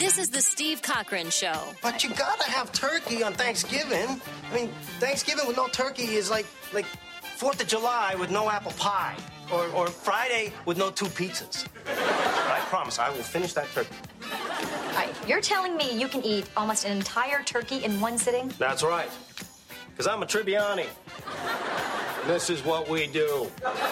This is the Steve Cochran Show. But you gotta have turkey on Thanksgiving. I mean, Thanksgiving with no turkey is like 4th of July with no apple pie. Or Friday with no 2 pizzas. I promise I will finish that turkey. You're telling me you can eat almost an entire turkey in one sitting? That's right. Because I'm a Tribbiani. And this is what we do.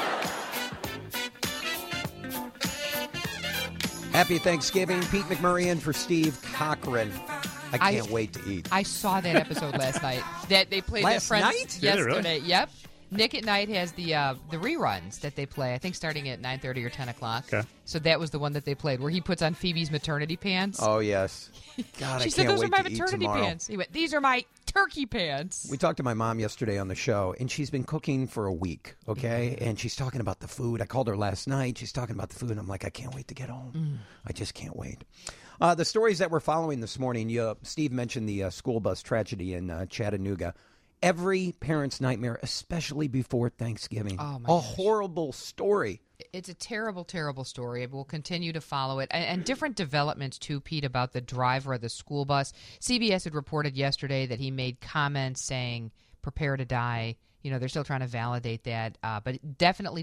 Happy Thanksgiving. Pete McMurray in for Steve Cochran. I can't wait to eat. I saw that episode last night. That they played Last that night? yesterday. Really? Yep. Nick at Night has the reruns that they play, I think starting at 9:30 or 10 o'clock. Okay. So that was the one that they played, where he puts on Phoebe's maternity pants. Oh, yes. God, she I said, can't those are wait my to eat maternity tomorrow. pants. He went, these are my turkey pants. We talked to my mom yesterday on the show, and she's been cooking for a week, okay? And she's talking about the food. I called her last night. She's talking about the food, and I'm like, I can't wait to get home. I just can't wait. The stories that we're following this morning, Steve mentioned the school bus tragedy in Chattanooga. Every parent's nightmare, especially before Thanksgiving. Oh, my A gosh. horrible story. It's a terrible, terrible story. We'll continue to follow it. And different developments, too, Pete, about the driver of the school bus. CBS had reported yesterday that he made comments saying, prepare to die. You know, they're still trying to validate that. But definitely,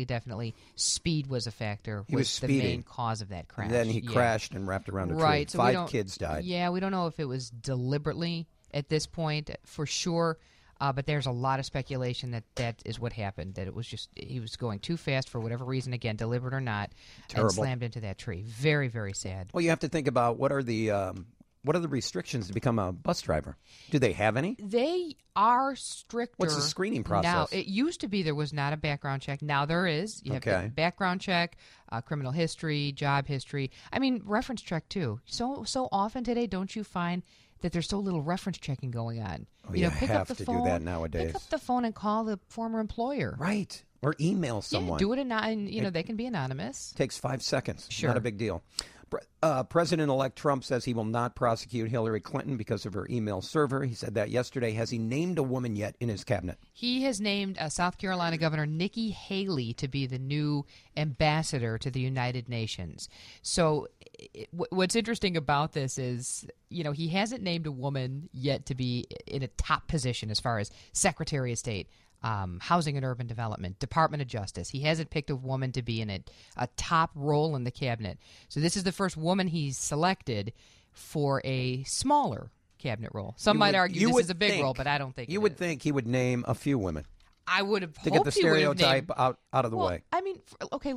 speed was a factor. He was the speeding. main cause of that crash. And then he crashed and wrapped around a tree. Right. So 5 kids died. Yeah, we don't know if it was deliberately at this point for sure. But there's a lot of speculation that is what happened, that it was just he was going too fast for whatever reason, again, deliberate or not, Terrible. and slammed into that tree. Very, very sad. Well, you have to think about what are the restrictions to become a bus driver? Do they have any? They are stricter. What's the screening process? Now, it used to be there was not a background check. Now there is. You have the background check, criminal history, job history. I mean, reference check, too. So often today, don't you find that there's so little reference checking going on? Oh, you know, you pick have up the to phone, do that nowadays. Pick up the phone and call the former employer. Right. Or email someone. Yeah, do it, and they can be anonymous. Takes 5 seconds. Sure. Not a big deal. President-elect Trump says he will not prosecute Hillary Clinton because of her email server. He said that yesterday. Has he named a woman yet in his cabinet? He has named South Carolina Governor Nikki Haley to be the new ambassador to the United Nations. So what's interesting about this is, he hasn't named a woman yet to be in a top position as far as Secretary of State, Housing and Urban Development, Department of Justice. He hasn't picked a woman to be in a top role in the cabinet. So this is the first woman he's selected for a smaller cabinet role. Some might argue this is a big role, but I don't think you would think he would name a few women. I would have to get the stereotype out of the way. I mean,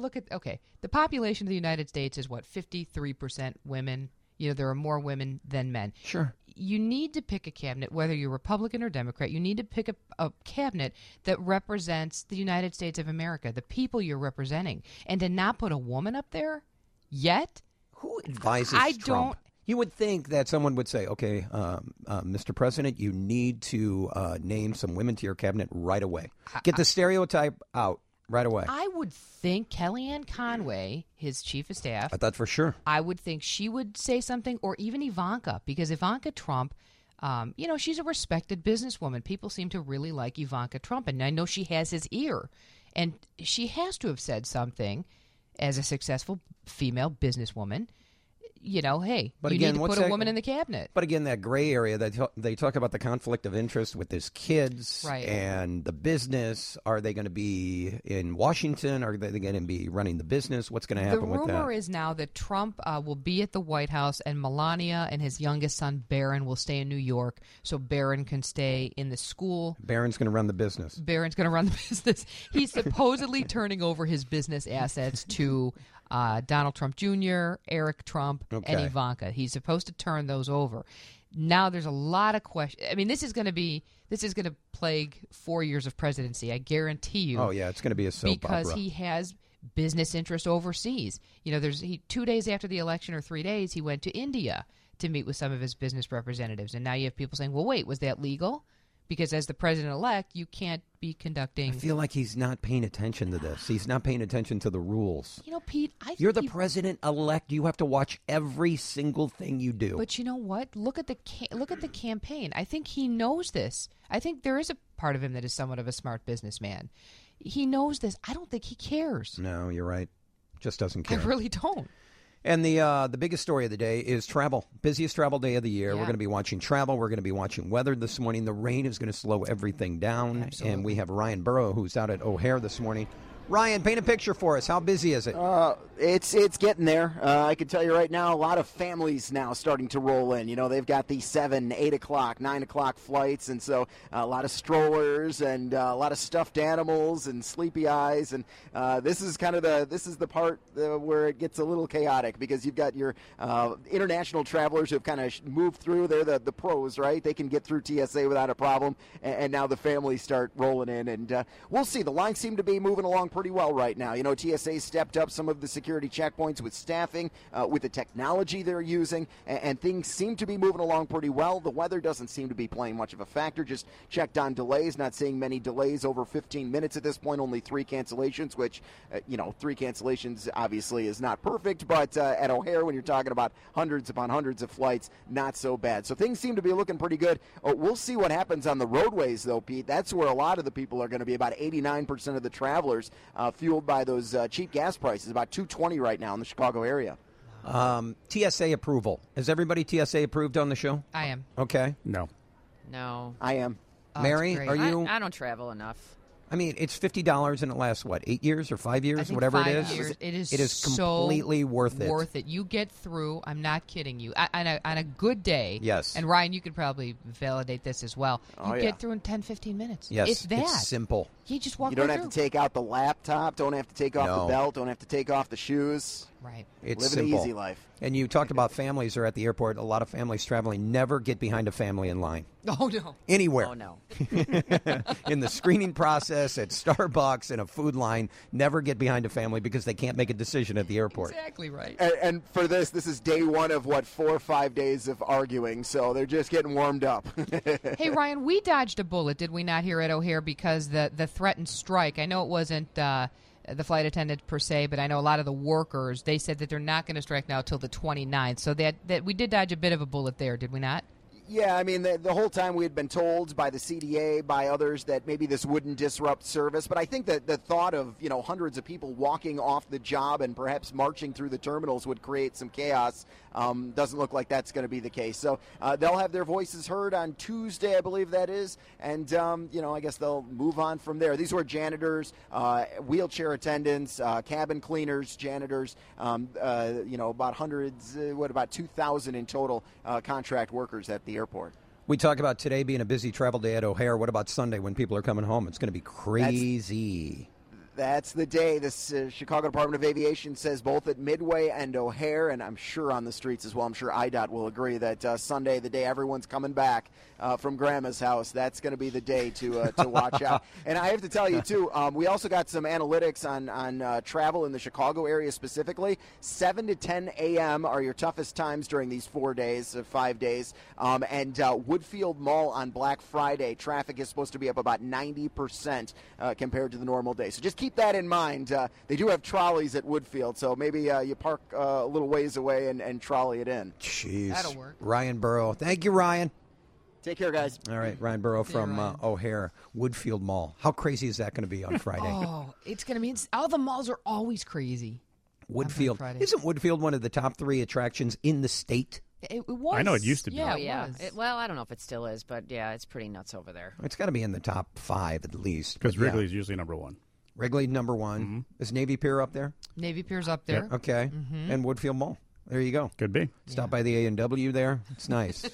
the population of the United States is 53% women. There are more women than men. Sure. You need to pick a cabinet, whether you're Republican or Democrat. You need to pick a cabinet that represents the United States of America, the people you're representing. And to not put a woman up there yet? Who advises Trump? You would think that someone would say, okay, Mr. President, you need to name some women to your cabinet right away. Get the stereotype out right away. I would think Kellyanne Conway, his chief of staff. I thought for sure. I would think she would say something, or even Ivanka, because Ivanka Trump, she's a respected businesswoman. People seem to really like Ivanka Trump, and I know she has his ear. And she has to have said something as a successful female businesswoman. Hey, but you again, need to put a woman in the cabinet. But again, that gray area, that they talk about the conflict of interest with his kids and the business. Are they going to be in Washington? Are they going to be running the business? What's going to happen with that? The rumor is now that Trump will be at the White House, and Melania and his youngest son, Barron, will stay in New York, so Barron can stay in the school. Barron's going to run the business. Barron's going to run the business. He's supposedly turning over his business assets to Donald Trump Jr., Eric Trump, and Ivanka. He's supposed to turn those over. Now there's a lot of questions. I mean, this is going to plague 4 years of presidency. I guarantee you. Oh yeah, it's going to be a soap opera. Because he has business interests overseas. 2 days after the election, or 3 days, he went to India to meet with some of his business representatives. And now you have people saying, well, wait, was that legal? Because as the president-elect, you can't be conducting... I feel like he's not paying attention to this. He's not paying attention to the rules. Pete, I think you're the president-elect. You have to watch every single thing you do. But you know what? Look at the campaign. I think he knows this. I think there is a part of him that is somewhat of a smart businessman. He knows this. I don't think he cares. No, you're right. Just doesn't care. I really don't. And the biggest story of the day is travel. Busiest travel day of the year. Yeah. We're going to be watching travel. We're going to be watching weather this morning. The rain is going to slow everything down. Absolutely. And we have Ryan Burrow, who's out at O'Hare this morning. Ryan, paint a picture for us. How busy is it? It's getting there. I can tell you right now, a lot of families now starting to roll in. You know, they've got the 7, 8 o'clock, 9 o'clock flights, and so a lot of strollers and a lot of stuffed animals and sleepy eyes. And this is the part where it gets a little chaotic because you've got your international travelers who have kind of moved through. They're the pros, right? They can get through TSA without a problem, and now the families start rolling in. And we'll see. The lines seem to be moving along pretty well right now. You know, TSA stepped up some of the security checkpoints with staffing, with the technology they're using, and things seem to be moving along pretty well. The weather doesn't seem to be playing much of a factor. Just checked on delays, not seeing many delays over 15 minutes at this point, only 3 cancellations, which, 3 cancellations obviously is not perfect, but at O'Hare, when you're talking about hundreds upon hundreds of flights, not so bad. So things seem to be looking pretty good. We'll see what happens on the roadways, though, Pete. That's where a lot of the people are going to be. About 89% of the travelers fueled by those cheap gas prices, about $2.20 right now in the Chicago area. TSA approval. Is everybody TSA approved on the show? I am. Okay. No. I am. Mary, great. are you? I don't travel enough. I mean, it's $50 and it lasts, 8 years or 5 years, I think whatever 5 it is? years. It is completely so worth it. Worth it. You get through. I'm not kidding you. On a good day. Yes. And Ryan, you could probably validate this as well. You yeah. get through in 10, 15 minutes. Yes, It's that. it's simple. You just walk You don't right have to through. take out the laptop, don't have to take off No. the belt, don't have to take off the shoes. Right. It's Living simple. the easy life. And you talked about families are at the airport. A lot of families traveling never get behind a family in line. Oh, no. Anywhere. Oh, no. In the screening process, at Starbucks, in a food line, never get behind a family because they can't make a decision at the airport. Exactly right. And for this is day one of 4 or 5 days of arguing, so they're just getting warmed up. Hey, Ryan, we dodged a bullet, did we not, here at O'Hare, because the threatened strike, I know it wasn't the flight attendant per se, but I know a lot of the workers, they said that they're not going to strike now till the 29th. So that we did dodge a bit of a bullet there, did we not? Yeah, I mean, the whole time we had been told by the CDA, by others, that maybe this wouldn't disrupt service. But I think that the thought of, hundreds of people walking off the job and perhaps marching through the terminals would create some chaos. Doesn't look like that's going to be the case. So they'll have their voices heard on Tuesday, I believe that is. And, I guess they'll move on from there. These were janitors, wheelchair attendants, cabin cleaners, janitors, about hundreds, about 2,000 in total contract workers at the airport. We talk about today being a busy travel day at O'Hare. What about Sunday when people are coming home? It's going to be crazy. That's the day. This Chicago Department of Aviation says both at Midway and O'Hare, and I'm sure on the streets as well. I'm sure IDOT will agree that Sunday, the day everyone's coming back from Grandma's house, that's going to be the day to watch out. And I have to tell you, too, we also got some analytics on travel in the Chicago area specifically. 7 to 10 a.m. are your toughest times during these 5 days. And Woodfield Mall on Black Friday, traffic is supposed to be up about 90% compared to the normal day. So just keep that in mind. They do have trolleys at Woodfield, so maybe you park a little ways away and trolley it in. Jeez. That'll work. Ryan Burrow. Thank you, Ryan. Take care, guys. All right, Ryan Burrow from Ryan. O'Hare, Woodfield Mall. How crazy is that going to be on Friday? Oh, it's going to be – all the malls are always crazy. Woodfield. Friday. Isn't Woodfield one of the top 3 attractions in the state? It was. I know it used to be. Yeah, Oh, it yeah. was. I don't know if it still is, but yeah, it's pretty nuts over there. It's got to be in the top 5 at least. Because But yeah. Wrigley's usually number 1. Wrigley, number 1. Is Navy Pier up there? Navy Pier's up there. Yep. Okay. And Woodfield Mall. There you go. Could be. Stop by the A&W there. It's nice.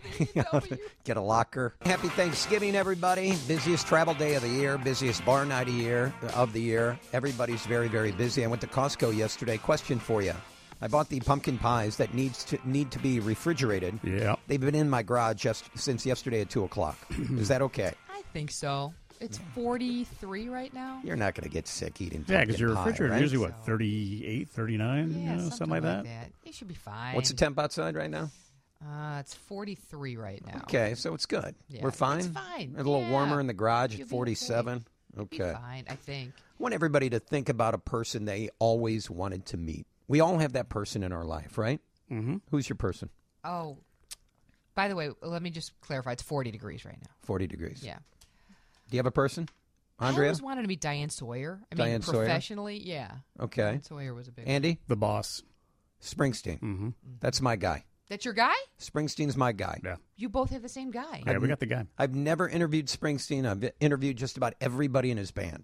Get a locker. Happy Thanksgiving, everybody. Busiest travel day of the year, busiest bar night of the year. Everybody's very, very busy. I went to Costco yesterday. Question for you. I bought the pumpkin pies that need to be refrigerated. Yeah. They've been in my garage just since yesterday at 2 o'clock. Is that okay? I think so. It's 43 right now. You're not going to get sick eating Yeah, pumpkin because your pie, refrigerator right? usually, 38, 39, Yeah, something like that? It should be fine. What's the temp outside right now? It's 43 right now. Okay, so it's good. Yeah, We're fine? it's fine. A little Yeah. warmer in the garage You'll at be 47? Be Okay. fine, I think. I want everybody to think about a person they always wanted to meet. We all have that person in our life, right? Mm-hmm. Who's your person? Oh, by the way, let me just clarify. It's 40 degrees right now. 40 degrees. Yeah. Do you have a person? I Andrea? always wanted to meet Diane Sawyer. Diane Sawyer? professionally, yeah. Okay. Diane Sawyer was a big one. Andy? The boss. Springsteen. Mm-hmm. That's my guy. That's your guy? Springsteen's my guy. Yeah. You both have the same guy. Yeah, we got the guy. I've never interviewed Springsteen. I've interviewed just about everybody in his band.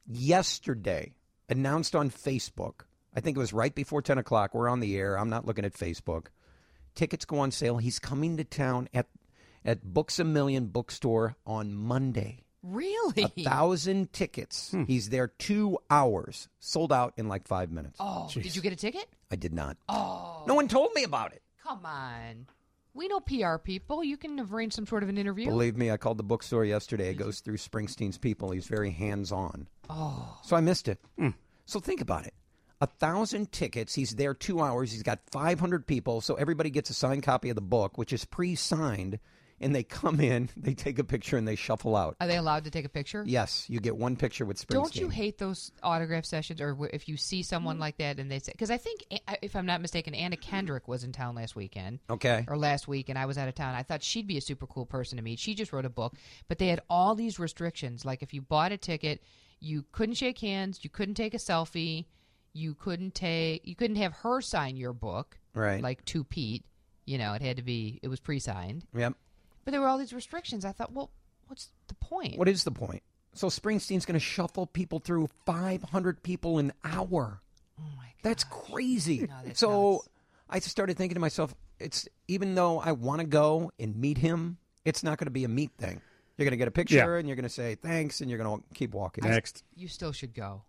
Yesterday, announced on Facebook, I think it was right before 10 o'clock. We're on the air. I'm not looking at Facebook. Tickets go on sale. He's coming to town at Books A Million bookstore on Monday. Really? 1,000 tickets. He's there 2 hours. Sold out in like 5 minutes. Oh, Jeez. did you get a ticket? I did not. Oh. No one told me about it. Come on. We know PR people. You can arrange some sort of an interview. Believe me, I called the bookstore yesterday. It goes through Springsteen's people. He's very hands-on. Oh. So I missed it. So think about it. 1,000 tickets. He's there 2 hours. He's got 500 people. So everybody gets a signed copy of the book, which is pre-signed. And they come in, they take a picture, and they shuffle out. Are they allowed to take a picture? Yes, you get one picture with Springsteen. Don't you hate those autograph sessions, or if you see someone like that and they say, because I think, if I'm not mistaken, Anna Kendrick was in town last weekend. Okay. Or last week, and I was out of town. I thought she'd be a super cool person to meet. She just wrote a book, but they had all these restrictions. Like if you bought a ticket, you couldn't shake hands, you couldn't take a selfie, you couldn't have her sign your book. Right. Like to Pete. You know, it was pre-signed. Yep. But there were all these restrictions. I thought, well, what's the point? What is the point? So Springsteen's going to shuffle people through 500 people an hour. Oh, my God. That's crazy. No, that's so nuts. I started thinking to myself, it's even though I want to go and meet him, it's not going to be a meet thing. You're going to get a picture and you're going to say thanks and you're going to keep walking. Next. You still should go.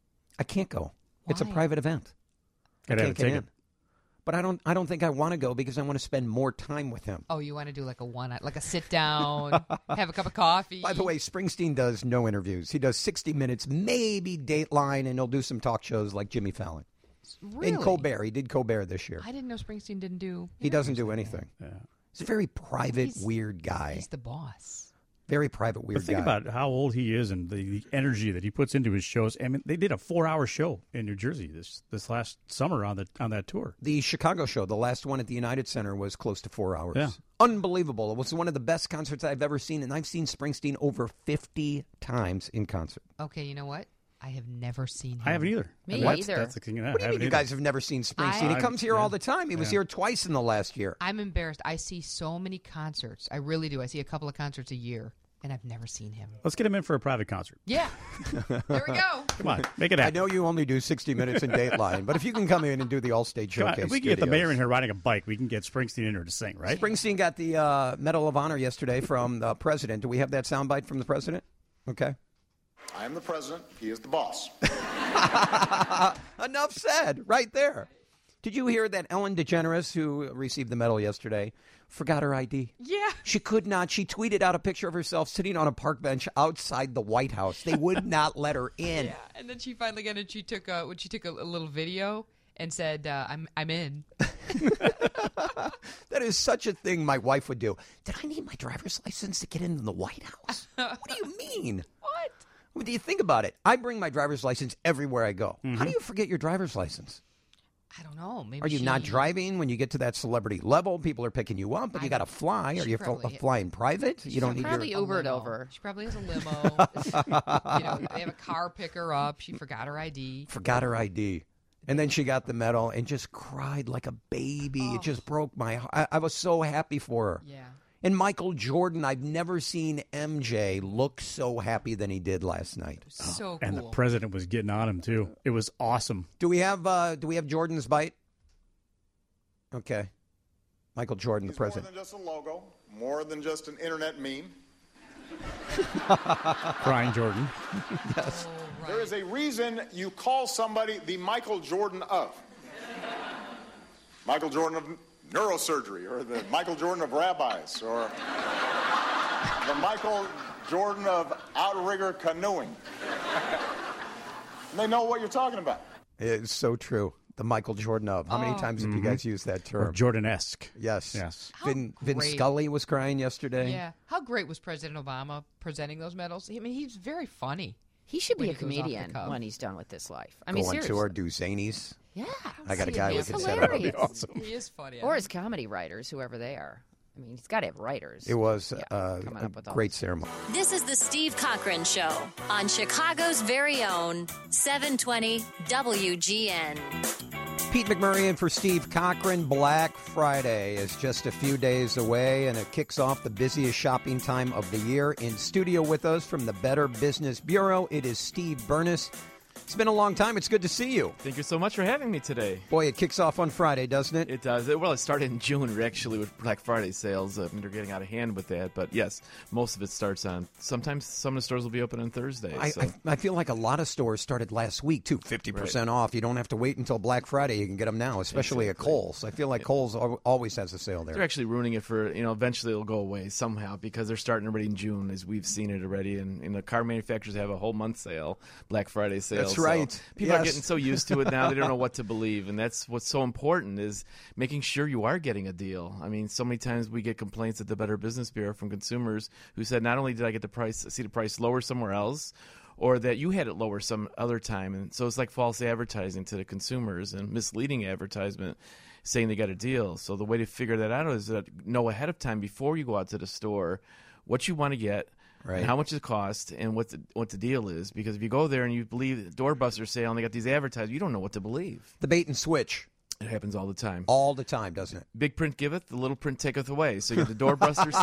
I can't go. It's a Why? private event. Gotta have a Can't get ticket. in. But I don't think I want to go because I want to spend more time with him. Oh, you want to do like a sit down, have a cup of coffee. By the way, Springsteen does no interviews. He does 60 Minutes, maybe Dateline, and he'll do some talk shows like Jimmy Fallon. Really? And Colbert. He did Colbert this year. I didn't know Springsteen didn't do. He doesn't do anything. Yeah. He's a very private, He's- weird guy. He's the boss. Very private, weird But think guy. about how old he is and the energy that he puts into his shows. I mean, they did a 4-hour show in New Jersey this last summer on that tour. The Chicago show, the last one at the United Center, was close to 4 hours. Yeah. Unbelievable. It was one of the best concerts I've ever seen, and I've seen Springsteen over 50 times in concert. Okay, you know what? I have never seen him. I haven't either. Me And that's, either. That's the thing. Yeah, What do I you mean haven't you either. guys have never seen Springsteen? He comes here all the time. He was here twice in the last year. I'm embarrassed. I see so many concerts. I really do. I see a couple of concerts a year, and I've never seen him. Let's get him in for a private concert. Yeah. There we go. Come on, make it I happen. know you only do 60 Minutes in Dateline, but if you can come in and do the All-State Come on, Showcase if we can get the studios. mayor in here riding a bike, we can get Springsteen in here to sing, right? Springsteen got the Medal of Honor yesterday from the president. Do we have that soundbite from the president? Okay. I am the president. He is the boss. Enough said, right there. Did you hear that Ellen DeGeneres, who received the medal yesterday, forgot her ID? Yeah. She could not. She tweeted out a picture of herself sitting on a park bench outside the White House. They would not let her in. Yeah. And then she finally got it. She took a little video and said, "I'm in." That is such a thing my wife would do. Did I need my driver's license to get into the White House? What do you mean? What? Well, do you think about it? I bring my driver's license everywhere I go. How do you forget your driver's license? I don't know. Maybe Are you not driving when you get to that celebrity level? People are picking you up, but you got to fly. Are she you probably- flying private? You don't need probably your. Ubered limo. over. She probably has a limo. They have a car pick her up. She forgot her ID. Forgot her ID. And then she got the medal and just cried like a baby. It just broke my heart. I was so happy for her. Yeah. And Michael Jordan, I've never seen MJ look so happy than he did last night. So cool. And the president was getting on him too. It was awesome. Do we have Jordan's bite? Okay. Michael Jordan, the He's more president. than just a logo, more than just an internet meme. Brian Jordan. Yes. There is a reason you call somebody the Michael Jordan of. Michael Jordan of neurosurgery, or the Michael Jordan of rabbis, or the Michael Jordan of outrigger canoeing. And they know what you're talking about. It's so true. The Michael Jordan of. How many times have you guys used that term? Or Jordan-esque. Yes. Yes. Vin great. Scully was crying yesterday. Yeah. How great was President Obama presenting those medals? I mean, he's very funny. He should When be a he goes off the comedian cuff. when he's done with this life. I mean, Go on seriously. tour, do zanies. Yeah. I got a See, guy we he's can set up. hilarious. He is funny. Or his comedy writers, whoever they are. I mean, he's got to have writers. It was coming a up with all great this. ceremony. This is the Steve Cochran Show on Chicago's very own 720 WGN. Pete McMurray in for Steve Cochran. Black Friday is just a few days away, and it kicks off the busiest shopping time of the year. In studio with us from the Better Business Bureau, it is Steve Burness. It's been a long time. It's good to see you. Thank you so much for having me today. Boy, it kicks off on Friday, doesn't it? It does. Well, it started in June, actually, with Black Friday sales. They're getting out of hand with that. But, yes, most of it starts on – sometimes some of the stores will be open on Thursday. I feel like a lot of stores started last week, too. 50% off. You don't have to wait until Black Friday. You can get them now, especially at Kohl's. I feel like Kohl's always has a sale there. They're actually ruining it for – eventually it'll go away somehow because they're starting already in June, as we've seen it already. And the car manufacturers have a whole month sale, Black Friday sale. That's right. So people are getting so used to it now, they don't know what to believe. And that's what's so important is making sure you are getting a deal. I mean, so many times we get complaints at the Better Business Bureau from consumers who said, not only did I get see the price lower somewhere else, or that you had it lower some other time. And so it's like false advertising to the consumers and misleading advertisement saying they got a deal. So the way to figure that out is to know ahead of time before you go out to the store what you want to get, right, and how much it costs, and what the deal is. Because if you go there and you believe the doorbuster sale and they got these advertised, you don't know what to believe. The bait and switch. It happens all the time. All the time, doesn't it? Big print giveth, the little print taketh away. So you got the doorbuster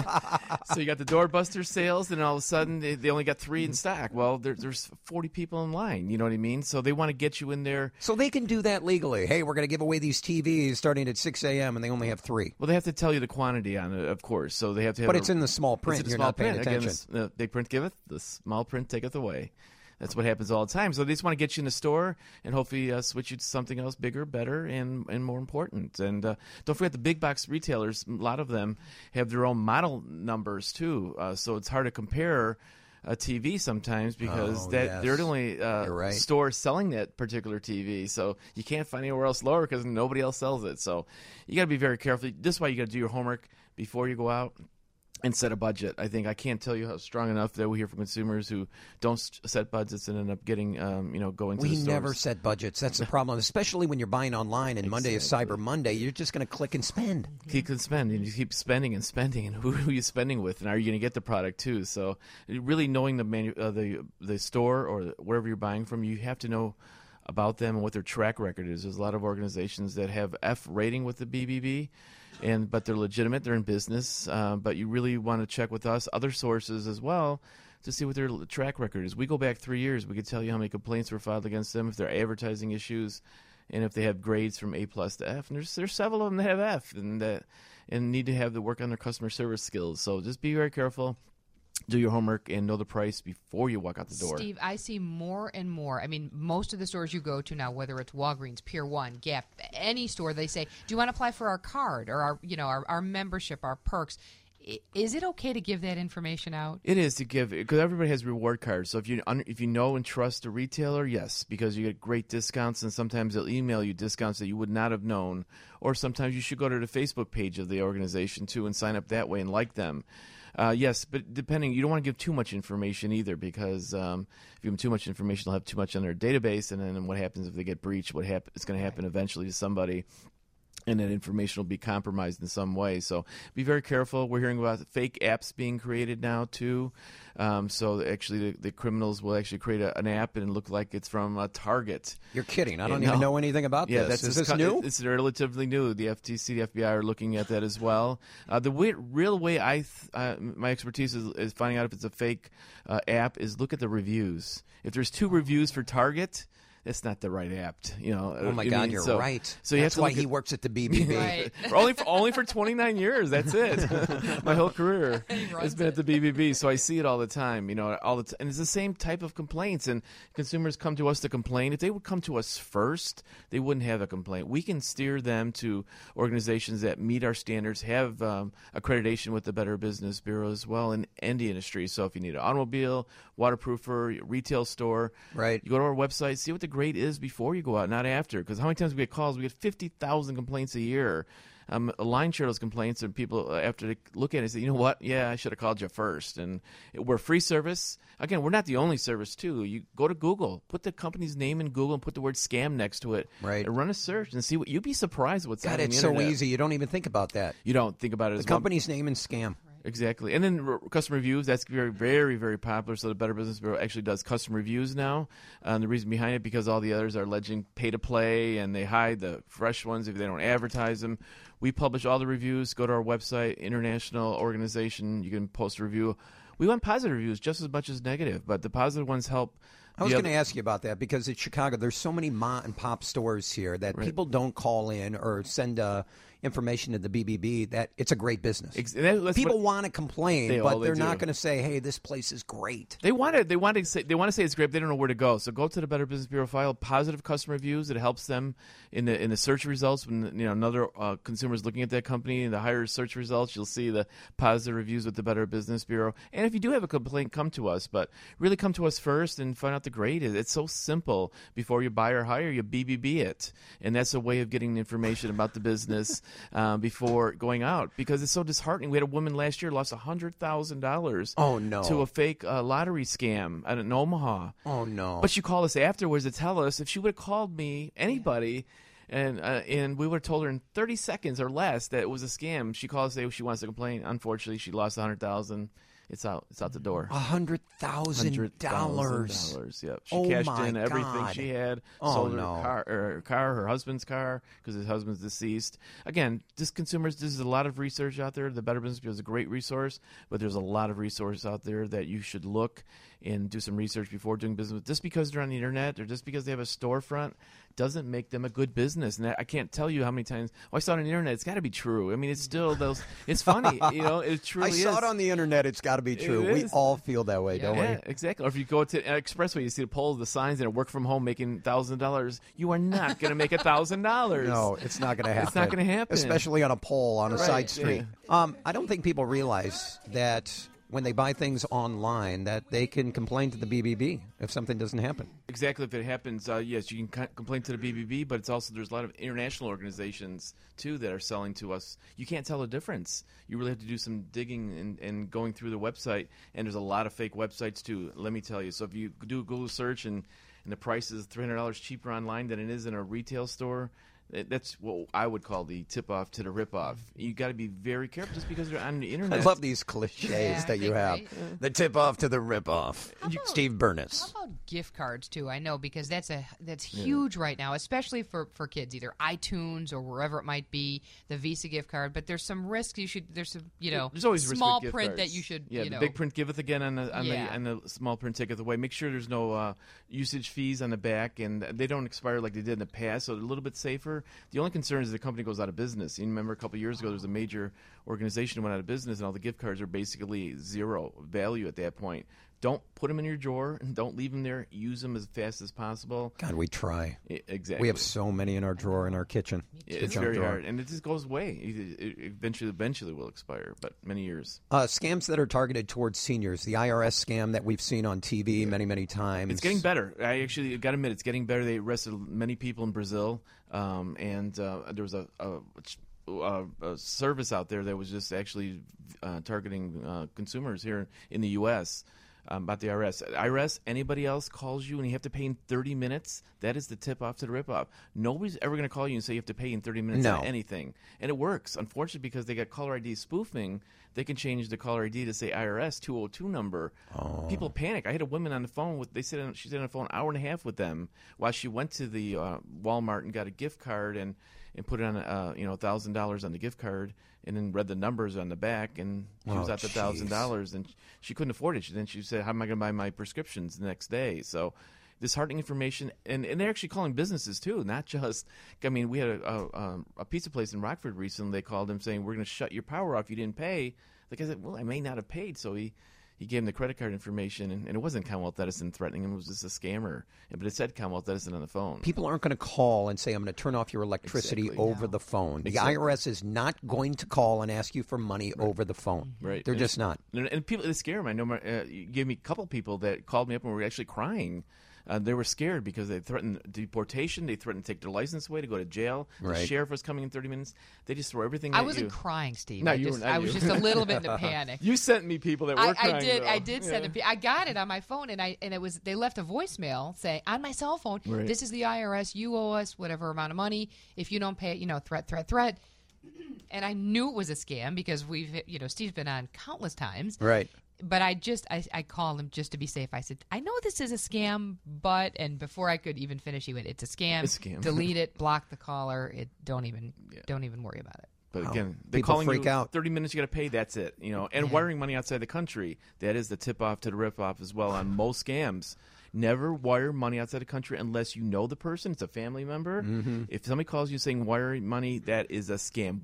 so you got the doorbuster sales, and all of a sudden they only got 3 in stock. Well, there's 40 people in line. You know what I mean? So they want to get you in there. So they can do that legally. Hey, we're going to give away these TVs starting at 6 a.m. and they only have 3. Well, they have to tell you the quantity on it, of course. So they have to have. But it's in the small print. It's in You're the small not paying print. attention. Again, the big print giveth, the small print taketh away. That's what happens all the time. So they just want to get you in the store and hopefully switch you to something else bigger, better, and more important. And don't forget the big box retailers, a lot of them have their own model numbers too. So it's hard to compare a TV sometimes because they're the only store selling that particular TV. So you can't find anywhere else lower because nobody else sells it. So you got to be very careful. This is why you got to do your homework before you go out and set a budget. I think I can't tell you how strong enough that we hear from consumers who don't set budgets and end up getting, going to the stores. We never set budgets. That's the problem, especially when you're buying online and Monday is Cyber Monday. You're just going to click and spend. Keep and spend, and you keep spending and spending, and who are you spending with, and are you going to get the product too? So really knowing the store or wherever you're buying from, you have to know about them and what their track record is. There's a lot of organizations that have F rating with the BBB, but they're legitimate, they're in business, but you really want to check with us, other sources as well, to see what their track record is. We go back 3 years. We could tell you how many complaints were filed against them, if they're advertising issues, and if they have grades from A+ to F. And there's several of them that have F and need to have to work on their customer service skills. So just be very careful. Do your homework and know the price before you walk out the door. Steve, I see more and more. I mean, most of the stores you go to now, whether it's Walgreens, Pier 1, Gap, any store, they say, do you want to apply for our card or our membership, our perks? Is it okay to give that information out? It is to give, because everybody has reward cards. So if you know and trust a retailer, yes, because you get great discounts, and sometimes they'll email you discounts that you would not have known. Or sometimes you should go to the Facebook page of the organization, too, and sign up that way and like them. Yes, but depending, you don't want to give too much information either, because if you give them too much information, they'll have too much on their database, and then what happens if they get breached? It's going to happen eventually to somebody, and that information will be compromised in some way. So be very careful. We're hearing about fake apps being created now, too. So actually the criminals will actually create an app and look like it's from Target. You're kidding. I don't even know anything about this. Is this new? It's relatively new. The FTC, the FBI are looking at that as well. The real way my expertise is finding out if it's a fake app is look at the reviews. If there's 2 reviews for Target, that's not the right app. Oh my God, you're right. So that's why he works at the BBB. Right. only for 29 years. That's it. My whole career has been at the BBB, so I see it all the time. And it's the same type of complaints. And consumers come to us to complain. If they would come to us first, they wouldn't have a complaint. We can steer them to organizations that meet our standards, have accreditation with the Better Business Bureau as well, and the industry. So if you need an automobile, waterproofer, retail store, right, you go to our website, see what the grade is before you go out, not after. Because how many times we get calls? We get 50,000 complaints a year. A line share those complaints, and people, after they look at it, say, you know what? Yeah, I should have called you first. And we're a free service. Again, we're not the only service, too. You go to Google, put the company's name in Google, and put the word scam next to it. Right. And run a search and see what you'd be surprised what's on the internet. It's so easy. You don't even think about that. You don't think about it as the company's name and scam. Exactly. And then customer reviews, that's very, very, very popular. So the Better Business Bureau actually does customer reviews now. The reason behind it, because all the others are alleging pay-to-play, and they hide the fresh ones if they don't advertise them. We publish all the reviews. Go to our website, international organization. You can post a review. We want positive reviews just as much as negative, but the positive ones help. I was going to ask you about that because in Chicago, there's so many mom and pop stores here that people don't call in or send information to the BBB that it's a great business. People want to complain, but they're not going to say, "Hey, this place is great." They want to say it's great. But they don't know where to go. So go to the Better Business Bureau, file positive customer reviews. It helps them in the search results when another consumer is looking at that company. In the higher search results, you'll see the positive reviews with the Better Business Bureau. And if you do have a complaint, come to us. But really, come to us first and find out the grade. It's so simple. Before you buy or hire, you BBB it, and that's a way of getting information about the business. Before going out, because it's so disheartening. We had a woman last year lost $100,000. Oh no! To a fake lottery scam in Omaha. Oh no! But she called us afterwards to tell us. If she would have called me, anybody, and we would have told her in 30 seconds or less that it was a scam. She called us and say she wants to complain. Unfortunately, she lost $100,000. It's out the door. $100,000. Yep. She cashed in everything she had. Sold her car, her husband's car, because his husband's deceased. Again, this is a lot of research out there. The Better Business Bureau is a great resource, but there's a lot of resources out there that you should look and do some research before doing business. Just because they're on the internet or just because they have a storefront doesn't make them a good business. And I can't tell you how many times I saw it on the internet. It's got to be true. I mean, it's still those. It's funny, It truly is. I saw it on the internet. It's got to be true. We all feel that way, don't we? Yeah, exactly. Or if you go to an expressway, you see the poles, the signs, and work from home making $1,000. You are not going to make $1,000. No, it's not going to happen. It's not going to happen, especially on a pole on a side street. Yeah. I don't think people realize that when they buy things online that they can complain to the BBB if something doesn't happen. Exactly. If it happens, yes, you can complain to the BBB, but there's a lot of international organizations, too, that are selling to us. You can't tell the difference. You really have to do some digging and going through the website, and there's a lot of fake websites, too, let me tell you. So if you do a Google search and the price is $300 cheaper online than it is in a retail store, that's what I would call the tip-off to the rip-off. You got to be very careful just because they're on the internet. I love these cliches that you have. Right? The tip-off to the rip-off. Steve Burness. How about gift cards, too? I know, because that's huge right now, especially for kids, either iTunes or wherever it might be, the Visa gift card. But there's some risk there's some, there's always small print that you should, the big print giveth again on the small print taketh away. Make sure there's no usage fees on the back, and they don't expire like they did in the past, so they're a little bit safer. The only concern is the company goes out of business. You remember a couple of years ago, there was a major organization that went out of business, and all the gift cards are basically zero value at that point. Don't put them in your drawer and don't leave them there. Use them as fast as possible. God, we try. Exactly. We have so many in our drawer in our kitchen. It's very hard, and it just goes away. It eventually will expire, but many years. Scams that are targeted towards seniors. The IRS scam that we've seen on TV many, many times. It's getting better. I actually got to admit, it's getting better. They arrested many people in Brazil, and there was a service out there that was just actually targeting consumers here in the U.S., about the IRS. Anybody else calls you and you have to pay in 30 minutes, that is the tip-off to the rip-off. Nobody's ever going to call you and say you have to pay in 30 minutes on anything. And it works. Unfortunately, because they got caller ID spoofing, they can change the caller ID to say IRS 202 number. Oh. People panic. I had a woman on the phone. She stayed on the phone an hour and a half with them while she went to the Walmart and got a gift card and put it on $1,000 on the gift card, and then read the numbers on the back, and she was at the $1,000, and she couldn't afford it. Then she said, "How am I going to buy my prescriptions the next day?" So, disheartening information, and they're actually calling businesses too, not just. I mean, we had a pizza place in Rockford recently. They called them saying, "We're going to shut your power off. You didn't pay." Like I said, well, I may not have paid, so he gave him the credit card information, and it wasn't Commonwealth Edison threatening him. It was just a scammer. But it said Commonwealth Edison on the phone. People aren't going to call and say, I'm going to turn off your electricity over the phone. The IRS is not going to call and ask you for money over the phone. Right. They're just not. And people, it scare them. I know you gave me a couple people that called me up and were actually crying. They were scared because they threatened deportation. They threatened to take their license away, to go to jail. Right. The sheriff was coming in 30 minutes. They just throw everything at you. I wasn't crying, Steve. No, I was just a little bit in a panic. You sent me people that were crying. I did send them. I got it on my phone, and it was. They left a voicemail saying on my cell phone, "This is the IRS. You owe us whatever amount of money. If you don't pay it, threat." And I knew it was a scam because Steve's been on countless times. Right. But I called him just to be safe. I said, I know this is a scam, and before I could even finish, he went, it's a scam. It's a scam. Delete it, block the caller. Don't even worry about it. But again, they're People calling freak you out. 30 minutes, you got to pay, that's it. And wiring money outside the country, that is the tip-off to the rip-off as well on most scams. Never wire money outside the country unless you know the person. It's a family member. Mm-hmm. If somebody calls you saying wire money, that is a scam.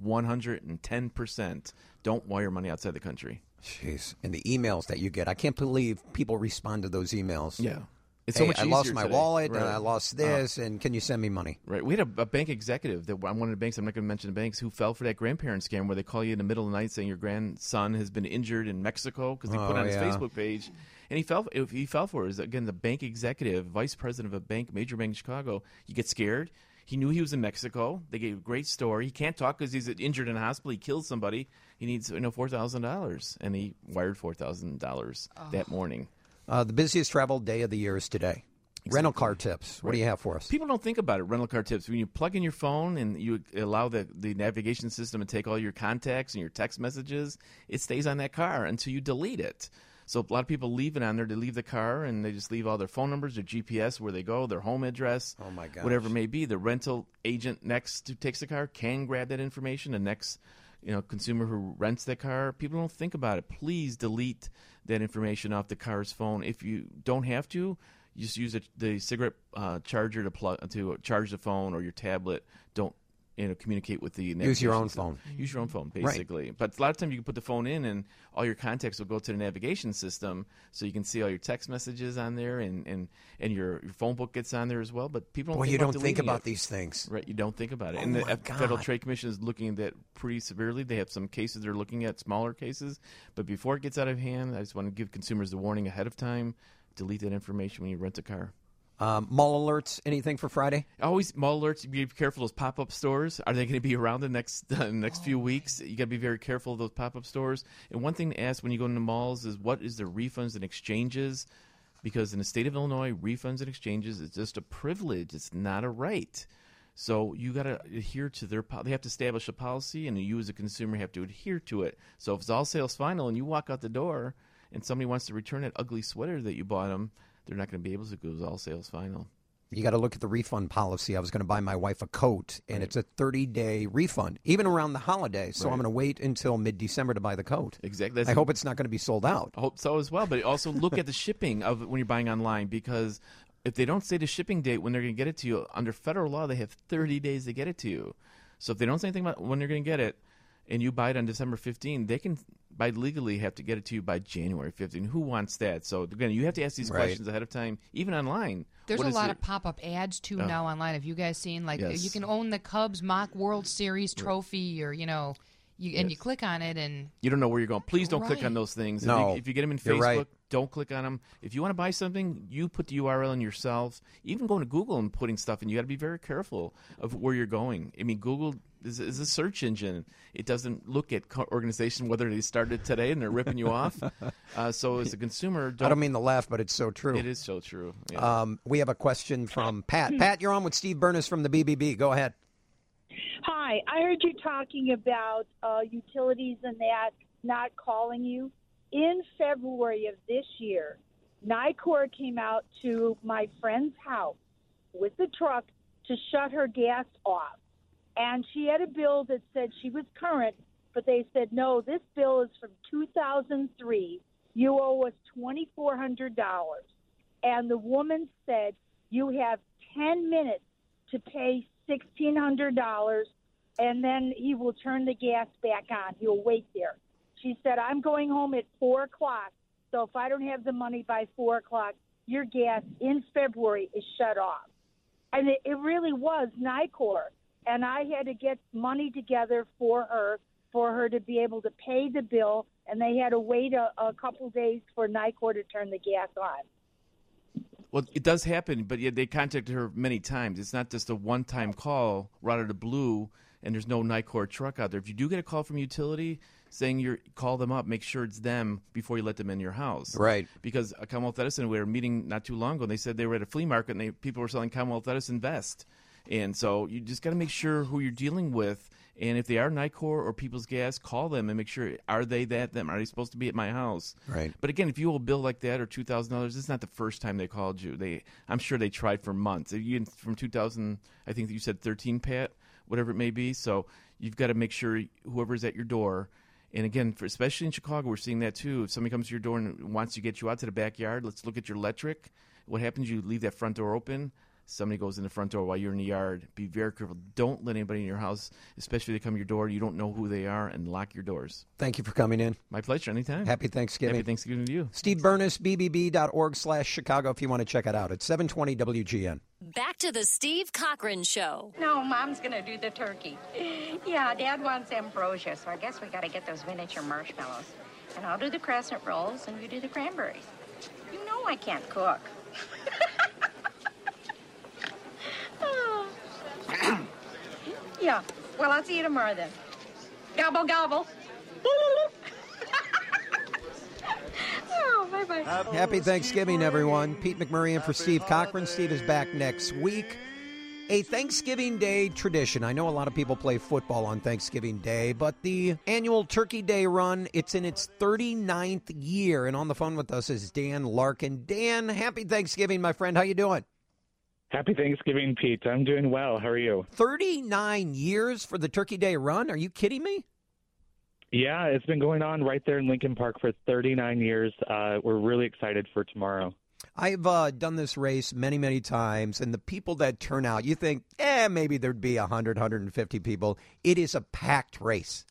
110%. Don't wire money outside the country. Jeez. And the emails that you get. I can't believe people respond to those emails. Yeah. It's Hey, so much I easier lost my today. wallet, Right. and I lost this, and can you send me money? Right. We had a bank executive that on one of the banks, I'm not going to mention the banks, who fell for that grandparent scam where they call you in the middle of the night saying your grandson has been injured in Mexico because he put on his Facebook page. And he fell for it. Again, the bank executive, vice president of a bank, major bank in Chicago. You get scared. He knew he was in Mexico. They gave a great story. He can't talk because he's injured in a hospital. He killed somebody. He needs $4,000, and he wired $4,000 that morning. The busiest travel day of the year is today. Exactly. Rental car tips. What do you have for us? People don't think about it, rental car tips. When you plug in your phone and you allow the navigation system to take all your contacts and your text messages, it stays on that car until you delete it. So a lot of people leave it on there. They leave the car and they just leave all their phone numbers, their GPS, where they go, their home address, Oh, my gosh. whatever it may be. The rental agent next who takes the car can grab that information. The next consumer who rents the car, people don't think about it. Please delete that information off the car's phone. If you don't have to, you just use the cigarette charger to charge the phone or your tablet. Don't communicate with the Use your navigation own system. phone. Use your own phone, basically. But a lot of times you can put the phone in and all your contacts will go to the navigation system so you can see all your text messages on there and your phone book gets on there as well. But people don't Boy, think you about don't think deleting about it. these things. Right, you don't think about it. Oh, And the my Federal God. Trade Commission is looking at that pretty severely. They have some cases they're looking at, smaller cases. But before it gets out of hand, I just want to give consumers the warning ahead of time. Delete that information when you rent a car. Mall alerts, anything for Friday? Always mall alerts. Be careful of those pop-up stores. Are they going to be around the next few weeks? You got to be very careful of those pop-up stores. And one thing to ask when you go into malls is what is the refunds and exchanges? Because in the state of Illinois, refunds and exchanges is just a privilege. It's not a right. So you got to adhere to their. They have to establish a policy, and you as a consumer have to adhere to it. So if it's all sales final, and you walk out the door, and somebody wants to return that ugly sweater that you bought them, they're not going to be able to because it was all sales final. You got to look at the refund policy. I was going to buy my wife a coat, and it's a 30-day refund, even around the holidays. So I'm going to wait until mid-December to buy the coat. Exactly. I hope it's not going to be sold out. I hope so as well. But also look at the shipping of when you're buying online, because if they don't say the shipping date when they're going to get it to you, under federal law, they have 30 days to get it to you. So if they don't say anything about when they're going to get it, and you buy it on December 15, they can legally have to get it to you by January 15. Who wants that? So again, you have to ask these questions ahead of time, even online. There's a lot of pop-up ads too now online. Have you guys seen Yes. you can own the Cubs mock World Series trophy, or and you click on it and you don't know where you're going. Please don't click Right. on those things. No, if you get them in you're Facebook, right. don't click on them. If you want to buy something, you put the URL in yourself. Even going to Google and putting stuff in, you got to be very careful of where you're going. I mean, Google is a search engine. It doesn't look at organization whether they started today and they're ripping you off. So as a consumer, I don't mean to laugh, but it's so true. It is so true. Yeah. We have a question from Pat. Pat, you're on with Steve Burness from the BBB. Go ahead. Hi, I heard you talking about utilities and that not calling you. In February of this year, NICOR came out to my friend's house with the truck to shut her gas off. And she had a bill that said she was current, but they said, no, this bill is from 2003. You owe us $2,400. And the woman said, you have 10 minutes to pay $1,600, and then he will turn the gas back on. He'll wait there. She said, I'm going home at 4 o'clock, so if I don't have the money by 4 o'clock, your gas in February is shut off. And it really was NICOR. And I had to get money together for her to be able to pay the bill, and they had to wait a couple days for NICOR to turn the gas on. Well, it does happen, but yet they contacted her many times. It's not just a one-time call right out of the blue, and there's no NICOR truck out there. If you do get a call from utility saying call them up, make sure it's them before you let them in your house. Right. Because Commonwealth Edison, we were meeting not too long ago, and they said they were at a flea market, and people were selling Commonwealth Edison vest. And so you just got to make sure who you're dealing with. And if they are Nicor or People's Gas, call them and make sure, are they them? Are they supposed to be at my house? Right. But again, if you owe a bill like that or $2,000, it's not the first time they called you. I'm sure they tried for months. From 2000, I think you said 13, Pat, whatever it may be. So you've got to make sure whoever's at your door. And again, especially in Chicago, we're seeing that too. If somebody comes to your door and wants to get you out to the backyard, let's look at your electric. What happens? You leave that front door open. Somebody goes in the front door while you're in the yard. Be very careful. Don't let anybody in your house, especially if they come to your door, you don't know who they are, and lock your doors. Thank you for coming in. My pleasure. Anytime. Happy Thanksgiving. Happy Thanksgiving to you. Steve Burness, bbb.org/Chicago if you want to check it out. It's 720 WGN. Back to the Steve Cochran Show. No, Mom's going to do the turkey. Yeah, Dad wants ambrosia, so I guess we got to get those miniature marshmallows. And I'll do the crescent rolls, and you do the cranberries. You know I can't cook. Yeah, well, I'll see you tomorrow then. Gobble, gobble. Oh, bye-bye. Happy Thanksgiving, everyone. Pete McMurray in for Steve Cochran. Steve is back next week. A Thanksgiving Day tradition. I know a lot of people play football on Thanksgiving Day, but the annual Turkey Day run, it's in its 39th year. And on the phone with us is Dan Larkin. Dan, happy Thanksgiving, my friend. How you doing? Happy Thanksgiving, Pete. I'm doing well. How are you? 39 years for the Turkey Day run? Are you kidding me? Yeah, it's been going on right there in Lincoln Park for 39 years. We're really excited for tomorrow. I've done this race many, many times, and the people that turn out, you think, maybe there'd be 100, 150 people. It is a packed race.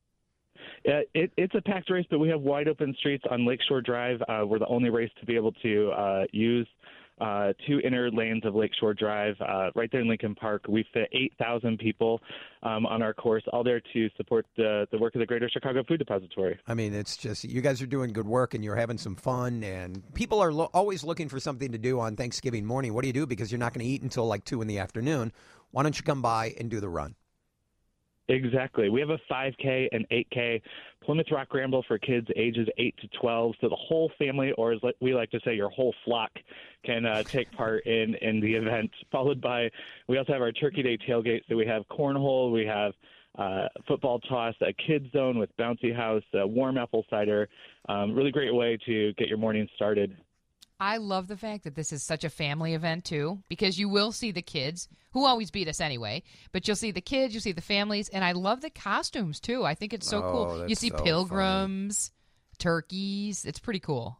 It's a packed race, but we have wide open streets on Lakeshore Drive. We're the only race to be able to use two inner lanes of Lakeshore Drive right there in Lincoln Park. We fit 8,000 people on our course, all there to support the work of the Greater Chicago Food Depository. I mean, it's just, you guys are doing good work and you're having some fun, and people are always looking for something to do on Thanksgiving morning. What do you do? Because you're not going to eat until like 2 in the afternoon. Why don't you come by and do the run? Exactly. We have a 5K and 8K Plymouth Rock Ramble for kids ages 8 to 12. So the whole family, or as we like to say, your whole flock, can take part in the event. Followed by, we also have our Turkey Day tailgate. So we have cornhole, we have football toss, a kids zone with bouncy house, warm apple cider. Really great way to get your morning started. I love the fact that this is such a family event, too, because you will see the kids, who always beat us anyway, but you'll see the kids, you'll see the families, and I love the costumes, too. I think it's so cool. You see so pilgrims, turkeys. It's pretty cool.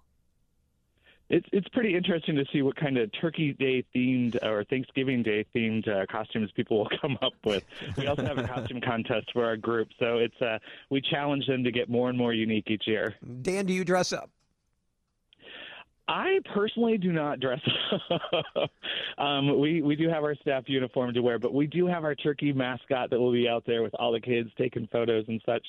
It's pretty interesting to see what kind of Turkey Day themed or Thanksgiving Day themed costumes people will come up with. We also have a costume contest for our group, so it's we challenge them to get more and more unique each year. Dan, do you dress up? I personally do not dress up. We do have our staff uniform to wear, but we do have our turkey mascot that will be out there with all the kids taking photos and such.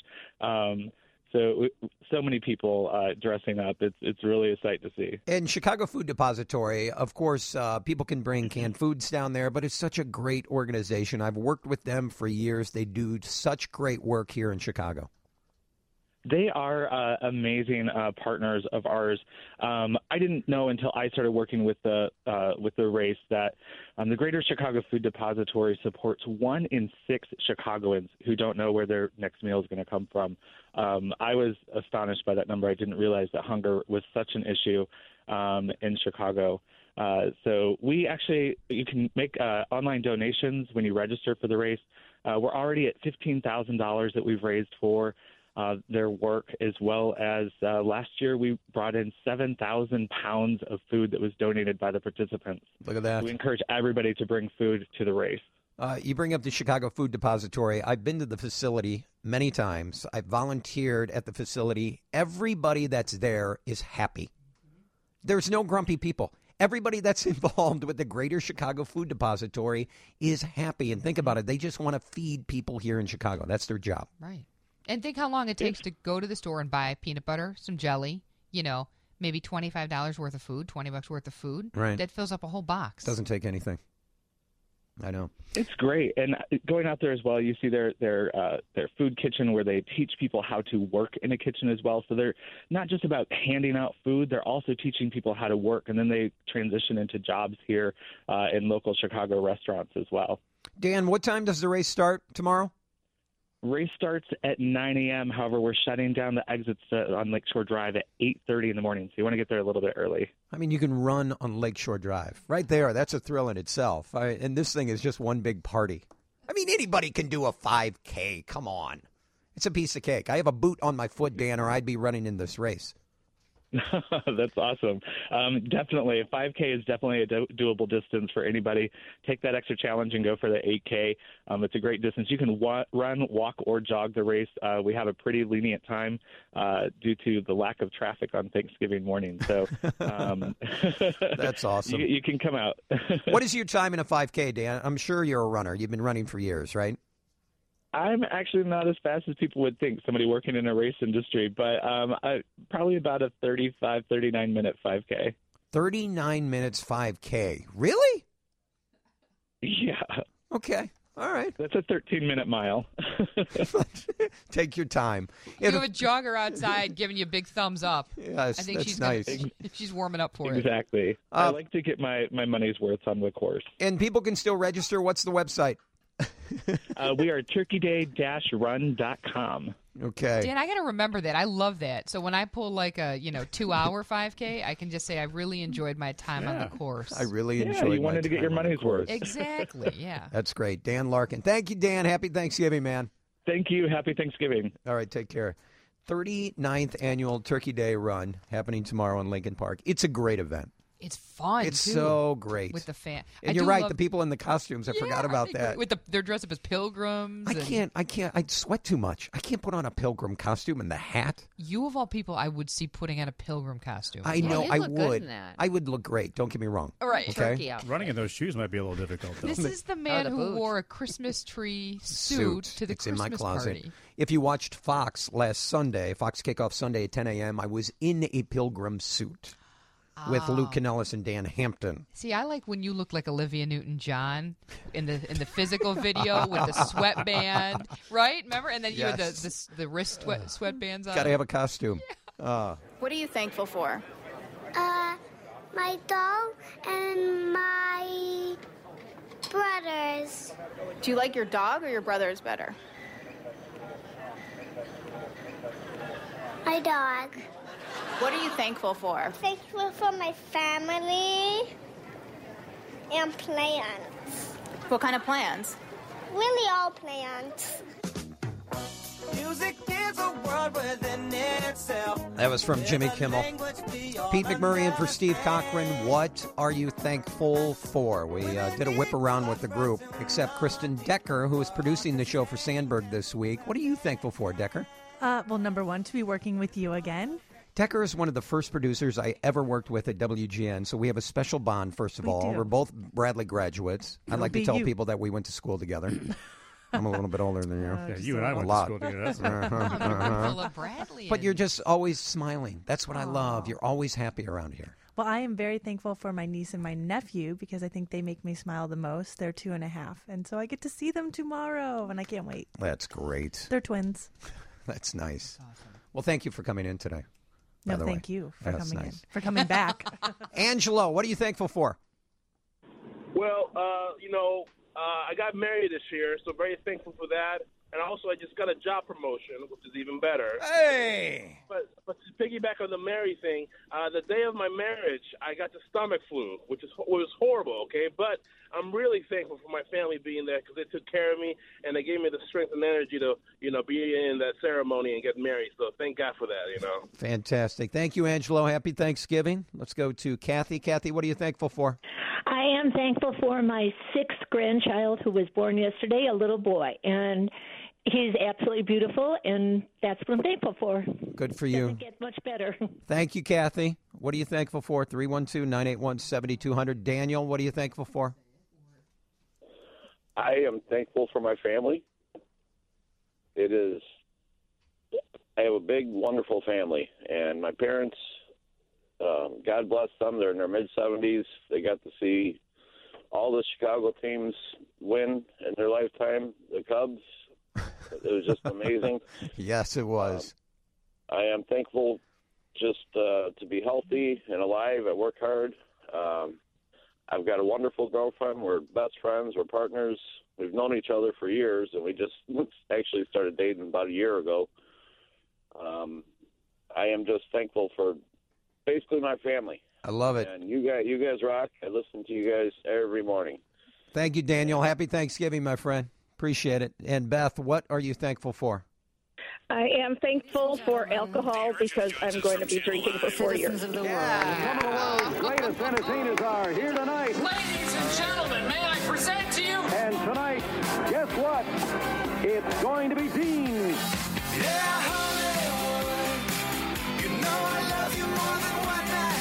So many people dressing up. It's really a sight to see. And Chicago Food Depository, of course, people can bring canned foods down there, but it's such a great organization. I've worked with them for years. They do such great work here in Chicago. They are amazing partners of ours. I didn't know until I started working with the race that the Greater Chicago Food Depository supports 1 in 6 Chicagoans who don't know where their next meal is going to come from. I was astonished by that number. I didn't realize that hunger was such an issue in Chicago. So you can make online donations when you register for the race. We're already at $15,000 that we've raised for their work, as well as last year we brought in 7,000 pounds of food that was donated by the participants. Look at that. So we encourage everybody to bring food to the race. You bring up the Chicago Food Depository. I've been to the facility many times. I've volunteered at the facility. Everybody that's there is happy. There's no grumpy people. Everybody that's involved with the Greater Chicago Food Depository is happy. And think about it. They just want to feed people here in Chicago. That's their job. Right. And think how long it takes to go to the store and buy peanut butter, some jelly, maybe $25 worth of food, $20 worth of food. Right. That fills up a whole box. Doesn't take anything. I know. It's great. And going out there as well, you see their food kitchen where they teach people how to work in a kitchen as well. So they're not just about handing out food, they're also teaching people how to work. And then they transition into jobs here in local Chicago restaurants as well. Dan, what time does the race start tomorrow? Race starts at 9 a.m. However, we're shutting down the exits on Lakeshore Drive at 8:30 in the morning, so you want to get there a little bit early. I mean, you can run on Lakeshore Drive. Right there, that's a thrill in itself. And this thing is just one big party. I mean, anybody can do a 5K. Come on. It's a piece of cake. I have a boot on my foot, Dan, or I'd be running in this race. That's awesome. Definitely. 5K is definitely a doable distance for anybody. Take that extra challenge and go for the 8K. It's a great distance. You can run, walk, or jog the race. We have a pretty lenient time due to the lack of traffic on Thanksgiving morning. So that's awesome. You can come out. What is your time in a 5K, Dan? I'm sure you're a runner. You've been running for years, right? I'm actually not as fast as people would think, somebody working in a race industry, but probably about a 35, 39-minute 5K. 39 minutes 5K. Really? Yeah. Okay. All right. That's a 13-minute mile. Take your time. You have a jogger outside giving you a big thumbs up. Yes, I think that's she's nice. She's warming up for it. Exactly. I like to get my money's worth on the course. And people can still register. What's the website? We are turkeyday-run.com. Okay. Dan, I got to remember that. I love that. So when I pull like a 2-hour 5K, I can just say I really enjoyed my time on the course. I really enjoyed. You wanted to get your money's worth. Exactly. Yeah. That's great, Dan Larkin. Thank you, Dan. Happy Thanksgiving, man. Thank you. Happy Thanksgiving. All right. Take care. 39th annual Turkey Day run happening tomorrow in Lincoln Park. It's a great event. It's fun. It's too, so great with the fan. And you're right. The people in the costumes. I forgot about that. With they're dressed up as pilgrims. I can't. I sweat too much. I can't put on a pilgrim costume and the hat. You of all people, I would see putting on a pilgrim costume. I know. I would. I would look great. Don't get me wrong. All right. Okay. Running in those shoes might be a little difficult, though. This is the man who wore a Christmas tree suit to the it's Christmas in my closet. party. If you watched Fox last Sunday, Fox Kickoff Sunday at 10 a.m., I was in a pilgrim suit. With Luke Canellis and Dan Hampton. See, I like when you look like Olivia Newton-John in the physical video with the sweatband, right? Remember? And then you had the wrist sweatbands on. Got to have a costume. What are you thankful for? My dog and my brothers. Do you like your dog or your brothers better? My dog. What are you thankful for? Thankful for my family and plans. What kind of plans? Really all plans. Music is a world within itself. That was from Jimmy Kimmel. Pete McMurray in for Steve Cochran. What are you thankful for? We did a whip around with the group, except Kristen Decker, who is producing the show for Sandberg this week. What are you thankful for, Decker? Well, number one, to be working with you again. Decker is one of the first producers I ever worked with at WGN, so we have a special bond, first of all. do. We're both Bradley graduates. I'd like to tell people that we went to school together. I'm a little bit older than you. Yeah, you and I went to school together. That's full of Bradley. But you're just always smiling. That's what I love. You're always happy around here. Well, I am very thankful for my niece and my nephew because I think they make me smile the most. They're 2.5, and so I get to see them tomorrow, and I can't wait. That's great. They're twins. That's nice. Well, thank you for coming in today. No, by the thank way. you for That's coming nice. in, for coming back. Angelo, what are you thankful for? Well, I got married this year, so very thankful for that. And also, I just got a job promotion, which is even better. Hey! But to piggyback on the Mary thing, the day of my marriage, I got the stomach flu, which was horrible, okay? But I'm really thankful for my family being there because they took care of me, and they gave me the strength and energy to, be in that ceremony and get married. So thank God for that, Fantastic. Thank you, Angelo. Happy Thanksgiving. Let's go to Kathy. Kathy, what are you thankful for? I am thankful for my 6th grandchild who was born yesterday, a little boy. And he's absolutely beautiful, and that's what I'm thankful for. Good for you. Doesn't get much better. Thank you, Kathy. What are you thankful for? 312-981-7200. Daniel, what are you thankful for? I am thankful for my family. I have a big, wonderful family, and my parents, God bless them, they're in their mid-70s. They got to see all the Chicago teams win in their lifetime, the Cubs. It was just amazing. Yes, it was. I am thankful just to be healthy and alive. I work hard. I've got a wonderful girlfriend. We're best friends. We're partners. we've known each other for years, and we just actually started dating about a year ago. I am just thankful for basically my family. I love it. And you guys rock. I listen to you guys every morning. Thank you, Daniel. Happy Thanksgiving, my friend. Appreciate it. And Beth, what are you thankful for? I am thankful for alcohol because I'm going to be drinking for 4 years. Some of the world's greatest entertainers are here tonight. Ladies and gentlemen, may I present to you? And tonight, guess what? It's going to be Dean. Yeah, Hollywood, you know I love you more than what I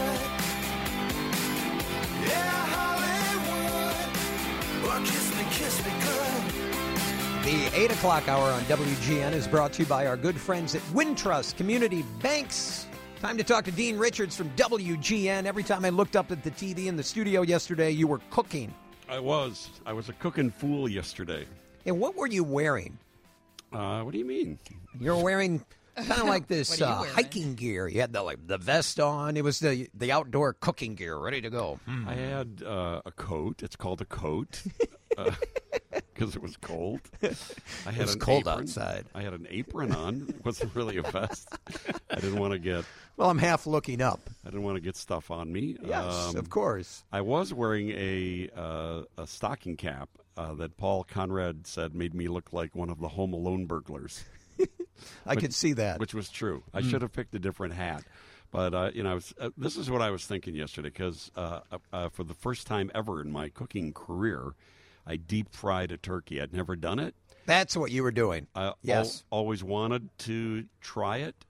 should. Yeah, Hollywood, well, kiss me good. The 8 o'clock hour on WGN is brought to you by our good friends at Wintrust Community Banks. Time to talk to Dean Richards from WGN. Every time I looked up at the TV in the studio yesterday, you were cooking. I was a cooking fool yesterday. And what were you wearing? What do you mean? You're wearing kind of like this hiking gear. You had the vest on. It was the outdoor cooking gear, ready to go. I had a coat. It's called a coat. Because it was cold. I had it was an cold apron. outside. I had an apron on. It wasn't really a vest. I didn't want to get... Well, I'm half looking up. I didn't want to get stuff on me. Yes, of course. I was wearing a stocking cap that Paul Conrad said made me look like one of the Home Alone burglars. I could see that. Which was true. I should have picked a different hat. But, this is what I was thinking yesterday, because for the first time ever in my cooking career, I deep-fried a turkey. I'd never done it. That's what you were doing. Yes. Always wanted to try it,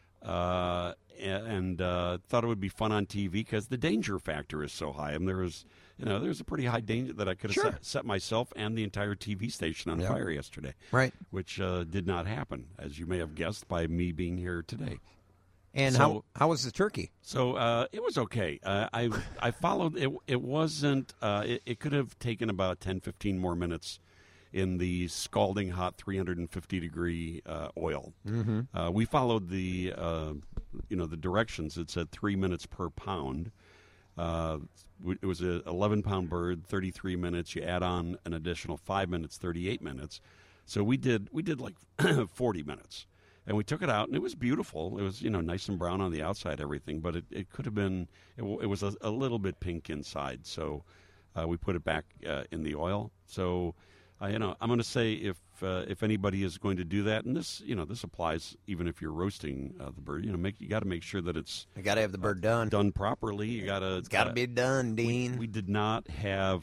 and thought it would be fun on TV because the danger factor is so high. I mean, there's a pretty high danger that I could have set myself and the entire TV station on fire yesterday. Right. Which did not happen, as you may have guessed, by me being here today. And how was the turkey? So it was okay. I followed it. It wasn't. It could have taken about 10, 15 more minutes in the scalding hot 350-degree oil. Mm-hmm. We followed the directions. It said 3 minutes per pound. It was an 11-pound bird, 33 minutes. You add on an additional 5 minutes, 38 minutes. So we did like 40 minutes. And we took it out, and it was beautiful. It was, nice and brown on the outside, everything. But it could have been, it was a little bit pink inside. So we put it back in the oil. So, I'm going to say if anybody is going to do that, and this applies even if you're roasting the bird. You got to make sure that it's. You got to have the bird done properly. It's got to be done, Dean. We did not have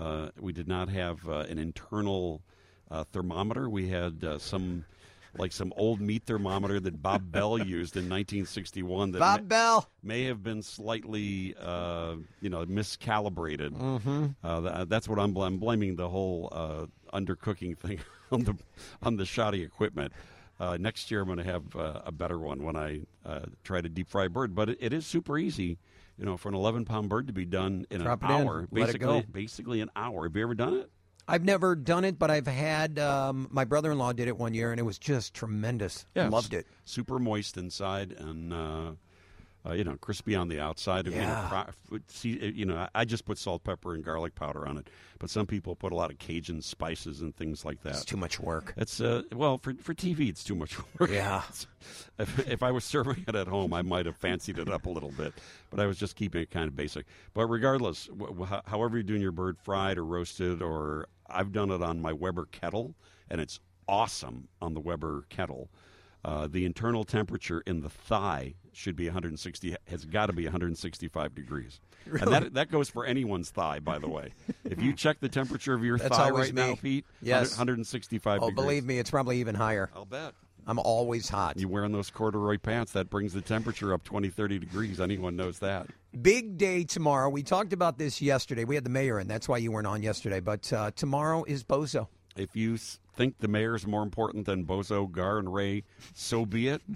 an internal thermometer. We had some old meat thermometer that Bob Bell used in 1961. That Bob Bell may have been slightly, miscalibrated. Mm-hmm. That's what I'm blaming the whole undercooking thing on the shoddy equipment. Next year I'm going to have a better one when I try to deep fry a bird. But it is super easy, for an 11-pound bird to be done in an hour. Basically an hour. Have you ever done it? I've never done it, but I've had my brother-in-law did it one year, and it was just tremendous. Yeah, loved it. Super moist inside and crispy on the outside. Yeah. I just put salt, pepper, and garlic powder on it, but some people put a lot of Cajun spices and things like that. It's too much work. It's for TV, it's too much work. Yeah. If I was serving it at home, I might have fancied it up a little bit, but I was just keeping it kind of basic. But regardless, however you're doing your bird, fried or roasted, or I've done it on my Weber kettle, and it's awesome on the Weber kettle. The internal temperature in the thigh should be has got to be 165 degrees. Really? And that goes for anyone's thigh, by the way. If you check the temperature of your That's thigh always right me. now, Pete, yes. 165 degrees. Oh, believe me, it's probably even higher. I'll bet. I'm always hot. You wearing those corduroy pants, that brings the temperature up 20, 30 degrees. Anyone knows that. Big day tomorrow. We talked about this yesterday. We had the mayor in. That's why you weren't on yesterday. But tomorrow is Bozo. If you think the mayor is more important than Bozo, Gar, and Ray, so be it.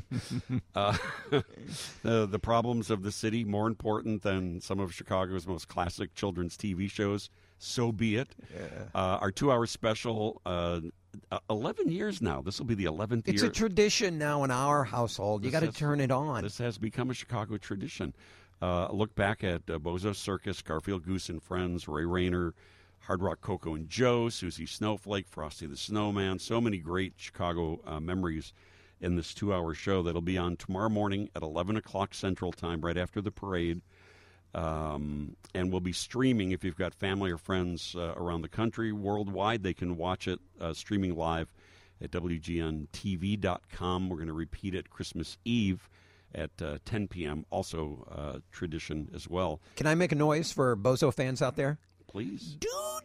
The problems of the city more important than some of Chicago's most classic children's TV shows, so be it. Yeah. Our 2-hour special, 11 years now. This will be the 11th year. It's a tradition now in our household. You got to turn it on. This has become a Chicago tradition. Look back at Bozo Circus, Garfield Goose and Friends, Ray Rayner, Hard Rock Coco and Joe, Susie Snowflake, Frosty the Snowman. So many great Chicago memories in this 2-hour show that'll be on tomorrow morning at 11 o'clock Central Time, right after the parade. And we'll be streaming. If you've got family or friends around the country, worldwide, they can watch it streaming live at WGNTV.com. We're going to repeat it Christmas Eve at 10 p.m., also tradition as well. Can I make a noise for Bozo fans out there? Please.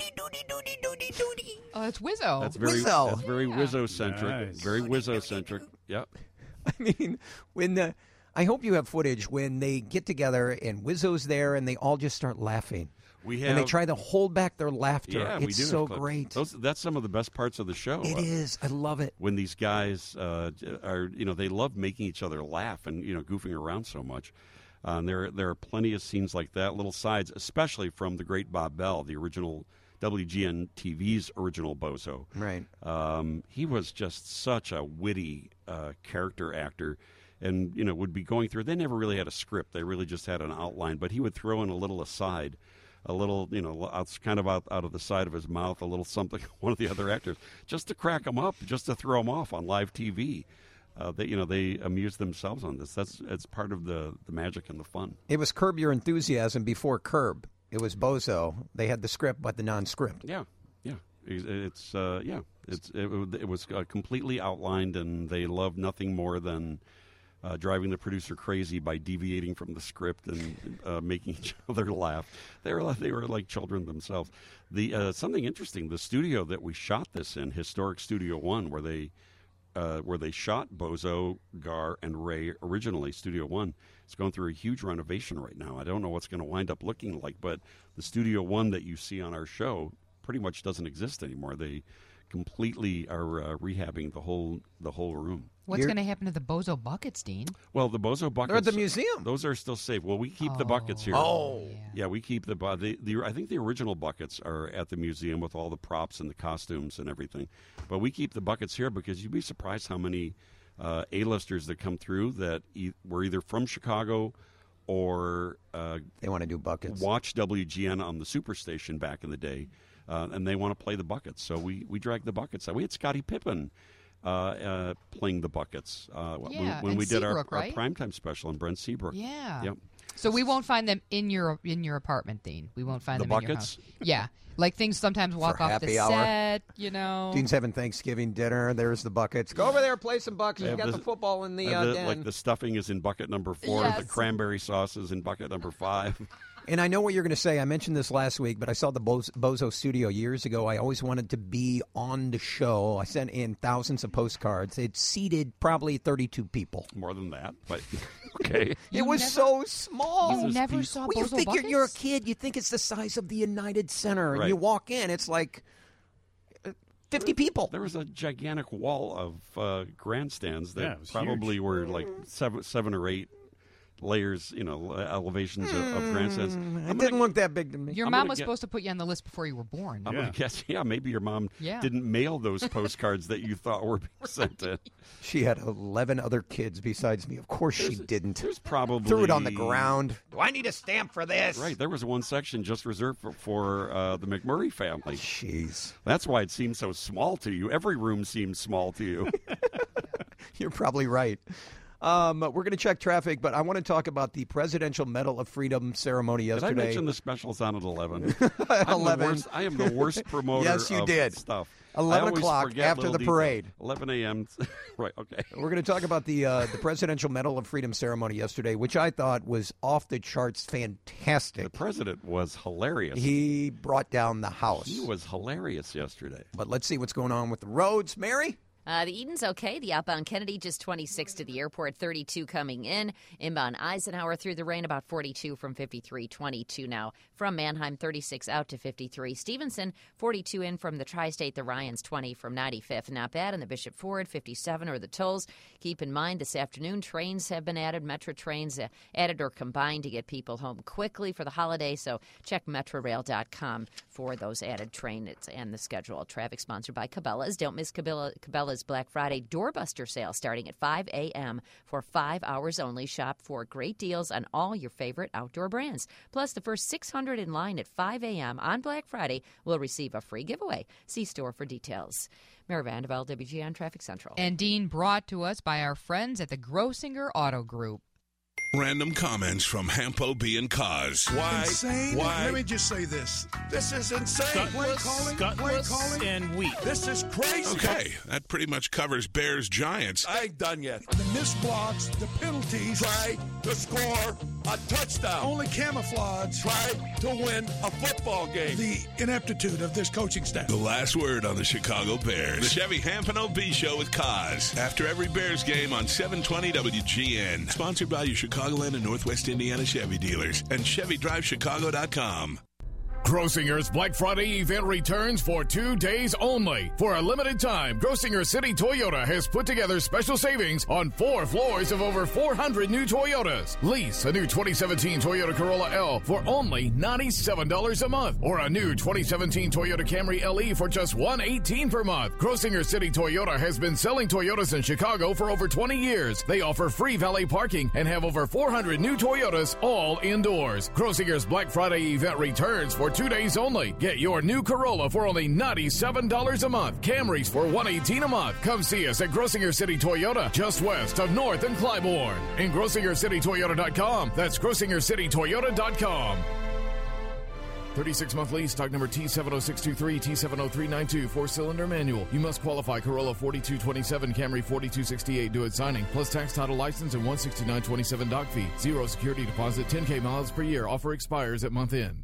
Oh, that's Wizzo. That's very Wizzo. That's very Wizzo-centric. Nice. Very Wizzo-centric. Yep. I mean, I hope you have footage when they get together and Wizzo's there and they all just start laughing. We have, and they try to hold back their laughter. Yeah, it's we do so have clips. great. That's some of the best parts of the show. It is. I love it. When these guys are, they love making each other laugh and, goofing around so much. There are plenty of scenes like that, little sides, especially from the great Bob Bell, the original WGN TV's original Bozo. Right. He was just such a witty character actor, and would be going through. They never really had a script; they really just had an outline. But he would throw in a little aside, a little, kind of out of the side of his mouth, a little something. One of the other actors, just to crack him up, just to throw him off on live TV. They amuse themselves on this. It's part of the magic and the fun. It was Curb Your Enthusiasm before Curb. It was Bozo. They had the script, but the non-script. Yeah. It was completely outlined, and they loved nothing more than driving the producer crazy by deviating from the script and making each other laugh. They were like children themselves. Something interesting: the studio that we shot this in, Historic Studio One, where they shot Bozo, Gar, and Ray originally, Studio One. It's going through a huge renovation right now. I don't know what's going to wind up looking like, but the Studio One that you see on our show pretty much doesn't exist anymore. They completely are rehabbing the whole room. What's going to happen to the Bozo buckets, Dean? Well, the Bozo buckets... They're at the museum. Those are still safe. Well, we keep the buckets here. Oh. Yeah, we keep the I think the original buckets are at the museum with all the props and the costumes and everything. But we keep the buckets here because you'd be surprised how many A-listers that come through that were either from Chicago or... they want to do buckets. Watch WGN on the Superstation back in the day, and they want to play the buckets. So we drag the buckets. We had Scottie Pippen playing the buckets when we did our primetime special, and Brent Seabrook. Yeah. Yep. So we won't find them in your apartment, Dean. We won't find the them buckets? in your house. Yeah. Like things sometimes walk For off happy the hour. set, Dean's having Thanksgiving dinner. There's the buckets. Go over there, play some buckets. You got the football in the den. Like the stuffing is in bucket number 4. Yes. The cranberry sauce is in bucket number 5. And I know what you're going to say. I mentioned this last week, but I saw the Bozo studio years ago. I always wanted to be on the show. I sent in thousands of postcards. It seated probably 32 people. More than that, but okay. It was so small. You never saw Well, you Bozo think buckets? you're a kid. You think it's the size of the United Center. And you walk in, it's like 50 people. There was a gigantic wall of grandstands that probably huge. were like 7 or 8 layers, elevations of grandstands. It didn't look that big to me. Your mom was supposed to put you on the list before you were born. I'm going to guess, maybe your mom didn't mail those postcards that you thought were being sent in. She had 11 other kids besides me. Of course she didn't. There's probably... Threw it on the ground. Do I need a stamp for this? Right. There was one section just reserved for the McMurray family. Jeez. That's why it seems so small to you. Every room seems small to you. You're probably right. We're going to check traffic, but I want to talk about the Presidential Medal of Freedom ceremony yesterday. Did I mention the special's on at 11? 11. I am the worst promoter yes, you of did. Stuff. 11 o'clock after the parade. 11 a.m. Right, okay. We're going to talk about the Presidential Medal of Freedom ceremony yesterday, which I thought was off the charts fantastic. The president was hilarious. He brought down the house. He was hilarious yesterday. But let's see what's going on with the roads. Mary? The Eden's okay. The outbound Kennedy just 26 to the airport, 32 coming in. Inbound Eisenhower through the rain, about 42 from 53, 22 now. From Mannheim, 36 out to 53. Stevenson, 42 in from the Tri-State. The Ryans, 20 from 95th. Not bad. And the Bishop Ford, 57 are the tolls. Keep in mind this afternoon trains have been added. Metro trains added or combined to get people home quickly for the holiday. So check metrorail.com for those added trains and the schedule. Traffic sponsored by Cabela's. Don't miss Cabela's Toyota's Black Friday Doorbuster sale starting at 5 a.m. For 5 hours only, shop for great deals on all your favorite outdoor brands. Plus, the first 600 in line at 5 a.m. on Black Friday will receive a free giveaway. See store for details. Mary Vandervelde, WGN Traffic Central. And Dean, brought to us by our friends at the Grossinger Auto Group. Random comments from Hampo B and Cause. Why? Insane? Why? Let me just say this. This is insane. Gutless and weak. This is crazy. Okay, that pretty much covers Bears Giants. I ain't done yet. The missed blocks, the penalties. Try to score a touchdown. Only camouflage. Try to win a football game. The ineptitude of this coaching staff. The last word on the Chicago Bears. The Chevy Hampton OB Show with Cause. After every Bears game on 720 WGN. Sponsored by your Chicagoland and Northwest Indiana Chevy dealers and ChevyDriveChicago.com. Grossinger's Black Friday event returns for 2 days only. For a limited time, Grossinger City Toyota has put together special savings on 4 floors of over 400 new Toyotas. Lease a new 2017 Toyota Corolla L for only $97 a month, or a new 2017 Toyota Camry LE for just $118 per month. Grossinger City Toyota has been selling Toyotas in Chicago for over 20 years. They offer free valet parking and have over 400 new Toyotas all indoors. Grossinger's Black Friday event returns for 2 days only. Get your new Corolla for only $97 a month. Camrys for $118 a month. Come see us at Grossinger City Toyota, just west of North and Clybourne. And GrossingerCityToyota.com. That's GrossingerCityToyota.com. 36-month lease, stock number T70623, T70392, 4-cylinder manual. You must qualify. Corolla 4227, Camry 4268. Due at signing, plus tax, title, license, and $169.27 doc fee. 0 security deposit, 10K miles per year. Offer expires at month end.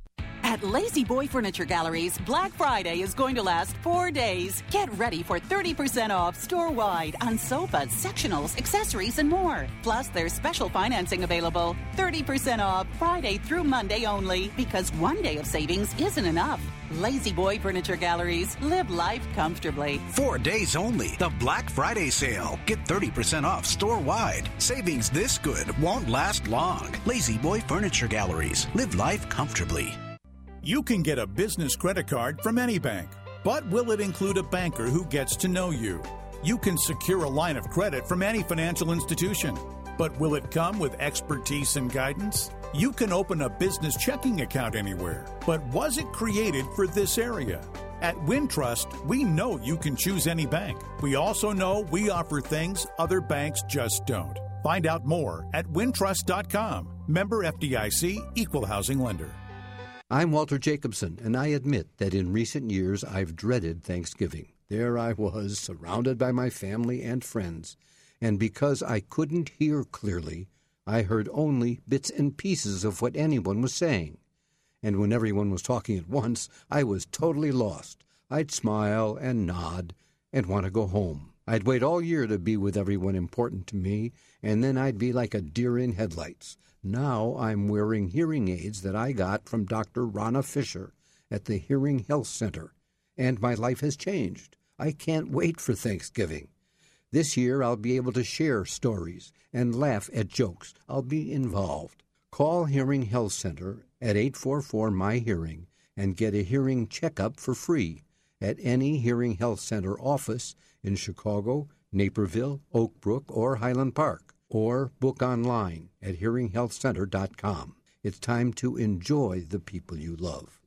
At Lazy Boy Furniture Galleries, Black Friday is going to last 4 days. Get ready for 30% off store-wide on sofas, sectionals, accessories, and more. Plus, there's special financing available. 30% off Friday through Monday only, because 1 day of savings isn't enough. Lazy Boy Furniture Galleries. Live life comfortably. 4 days only. The Black Friday sale. Get 30% off store-wide. Savings this good won't last long. Lazy Boy Furniture Galleries. Live life comfortably. You can get a business credit card from any bank, but will it include a banker who gets to know you? You can secure a line of credit from any financial institution, but will it come with expertise and guidance? You can open a business checking account anywhere, but was it created for this area? At Wintrust, we know you can choose any bank. We also know we offer things other banks just don't. Find out more at wintrust.com. Member FDIC, Equal Housing Lender. I'm Walter Jacobson, and I admit that in recent years I've dreaded Thanksgiving. There I was, surrounded by my family and friends, and because I couldn't hear clearly, I heard only bits and pieces of what anyone was saying. And when everyone was talking at once, I was totally lost. I'd smile and nod and want to go home. I'd wait all year to be with everyone important to me, and then I'd be like a deer in headlights. Now I'm wearing hearing aids that I got from Dr. Rana Fisher at the Hearing Health Center, and my life has changed. I can't wait for Thanksgiving. This year I'll be able to share stories and laugh at jokes. I'll be involved. Call Hearing Health Center at 844-MY-HEARING and get a hearing checkup for free at any Hearing Health Center office in Chicago, Naperville, Oak Brook, or Highland Park. Or book online at hearinghealthcenter.com. It's time to enjoy the people you love.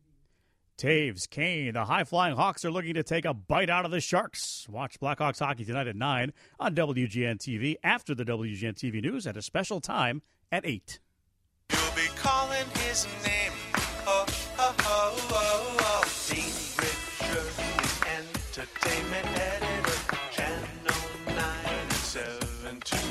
Taves, Kane, the high-flying Hawks are looking to take a bite out of the Sharks. Watch Blackhawks hockey tonight at 9 on WGN-TV after the WGN-TV news at a special time at 8. You'll be calling his name. Oh, oh, oh, oh, oh. Dean Richards, entertainment editor, Channel 9720.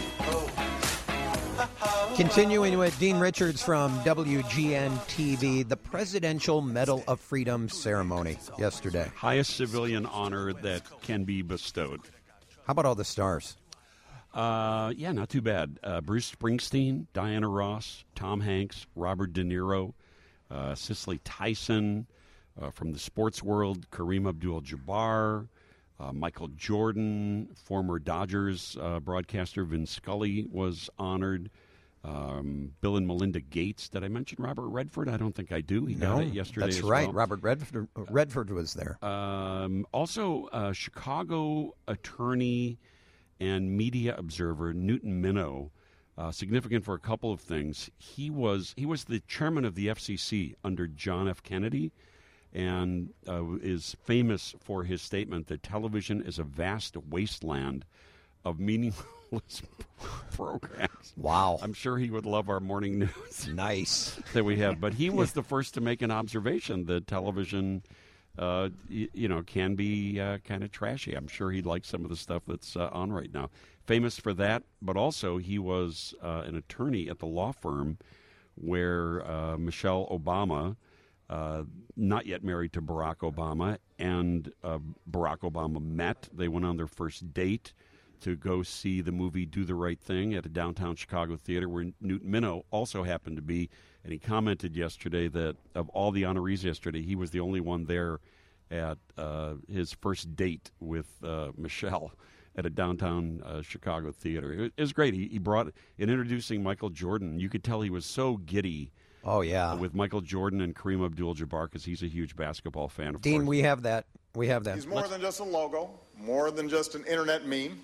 Continuing with Dean Richards from WGN-TV, the Presidential Medal of Freedom ceremony yesterday. Highest civilian honor that can be bestowed. How about all the stars? Yeah, not too bad. Bruce Springsteen, Diana Ross, Tom Hanks, Robert De Niro, Cicely Tyson, from the sports world, Kareem Abdul-Jabbar, Michael Jordan, former Dodgers broadcaster Vin Scully was honored. Bill and Melinda Gates. Did I mention Robert Redford? I don't think I do. He got it yesterday. That's as right. well. Robert Redford was there. Also, Chicago attorney and media observer Newton Minow, significant for a couple of things. He was the chairman of the FCC under John F. Kennedy, and is famous for his statement that television is a vast wasteland of meaningless programs. Wow. I'm sure he would love our morning news. Nice. That we have. But he was the first to make an observation that television, can be kind of trashy. I'm sure he'd like some of the stuff that's on right now. Famous for that, but also he was an attorney at the law firm where Michelle Obama, not yet married to Barack Obama, and Barack Obama met. They went on their first date to go see the movie Do the Right Thing at a downtown Chicago theater where Newton Minow also happened to be. And he commented yesterday that of all the honorees yesterday, he was the only one there at his first date with Michelle at a downtown Chicago theater. It was great. He brought, in introducing Michael Jordan, you could tell he was so giddy. Oh, yeah. With Michael Jordan and Kareem Abdul-Jabbar, because he's a huge basketball fan, of Dean, course. we have that. He's more than just a logo, more than just an internet meme.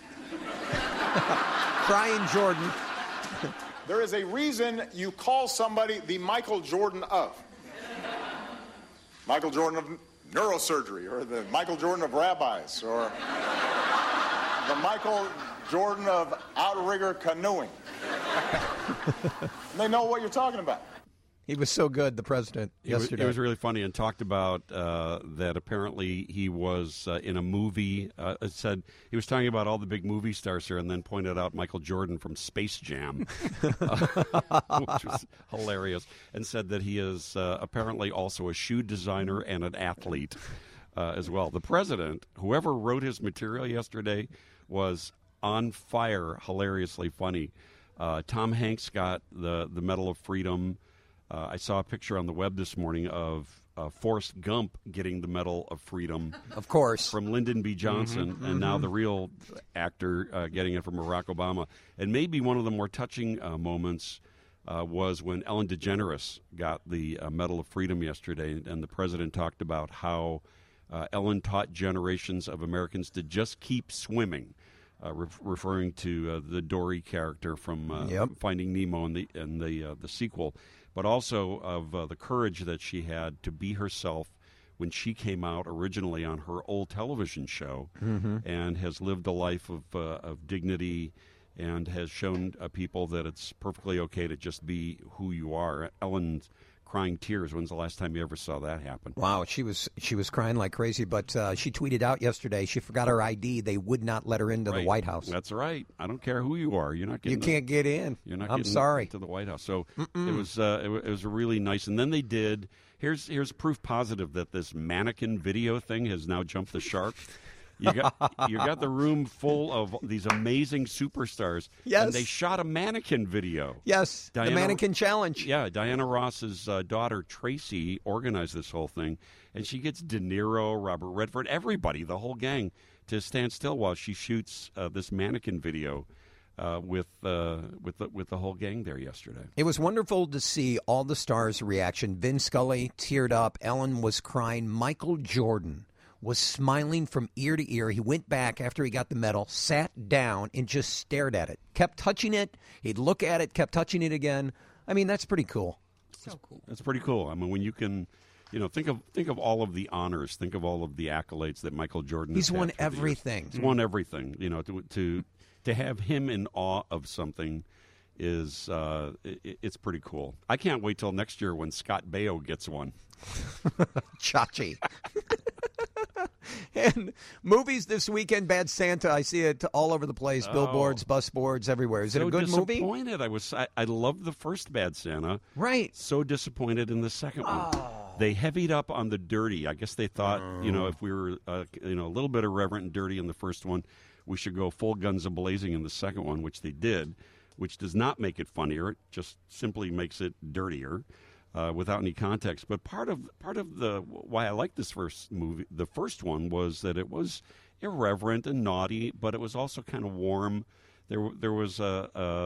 Crying Jordan. There is a reason you call somebody the Michael Jordan of. Michael Jordan of neurosurgery, or the Michael Jordan of rabbis, or the Michael Jordan of outrigger canoeing. They know what you're talking about. He was so good, the president, yesterday. It was really funny, and talked about that apparently he was in a movie. Said he was talking about all the big movie stars here, and then pointed out Michael Jordan from Space Jam, which was hilarious, and said that he is apparently also a shoe designer and an athlete as well. The president, whoever wrote his material yesterday, was on fire, hilariously funny. Tom Hanks got the Medal of Freedom. I saw a picture on the web this morning of Forrest Gump getting the Medal of Freedom. Of course. From Lyndon B. Johnson, and now the real actor getting it from Barack Obama. And maybe one of the more touching moments was when Ellen DeGeneres got the Medal of Freedom yesterday, and the president talked about how Ellen taught generations of Americans to just keep swimming. Referring to the Dory character from Finding Nemo and the sequel, but also of the courage that she had to be herself when she came out originally on her old television show, and has lived a life of dignity, and has shown people that it's perfectly okay to just be who you are. Ellen's crying tears. When's the last time you ever saw that happen? Wow, she was crying like crazy, but she tweeted out yesterday she forgot her ID. They would not let her into the White House. That's right. I don't care who you are. You're not getting. You can't get in. You're not. I'm sorry. To the White House. So it was really nice. And then they did. Here's proof positive that this mannequin video thing has now jumped the shark. You got the room full of these amazing superstars. Yes. And they shot a mannequin video. Yes, the mannequin challenge. Yeah, Diana Ross's daughter, Tracy, organized this whole thing. And she gets De Niro, Robert Redford, everybody, the whole gang, to stand still while she shoots this mannequin video with the whole gang there yesterday. It was wonderful to see all the stars' reaction. Vin Scully teared up. Ellen was crying. Michael Jordan was smiling from ear to ear. He went back after he got the medal, sat down, and just stared at it. Kept touching it. He'd look at it, kept touching it again. I mean, that's pretty cool. So cool. That's pretty cool. I mean, when you can, think of all of the honors, think of all of the accolades that Michael Jordan has He's won had for the years. everything. He's won everything. To have him in awe of something is it's pretty cool. I can't wait till next year when Scott Baio gets one. Chachi. And movies this weekend, Bad Santa. I see it all over the place. Billboards, bus boards, everywhere. Is it a good movie? Disappointed. I loved the first Bad Santa. Right. So disappointed in the second one. They heavied up on the dirty. I guess they thought, if we were a little bit irreverent and dirty in the first one, we should go full guns a-blazing in the second one, which they did, which does not make it funnier. It just simply makes it dirtier. Without any context, but part of the why I liked this first movie, the first one, was that it was irreverent and naughty, but it was also kind of warm. There was a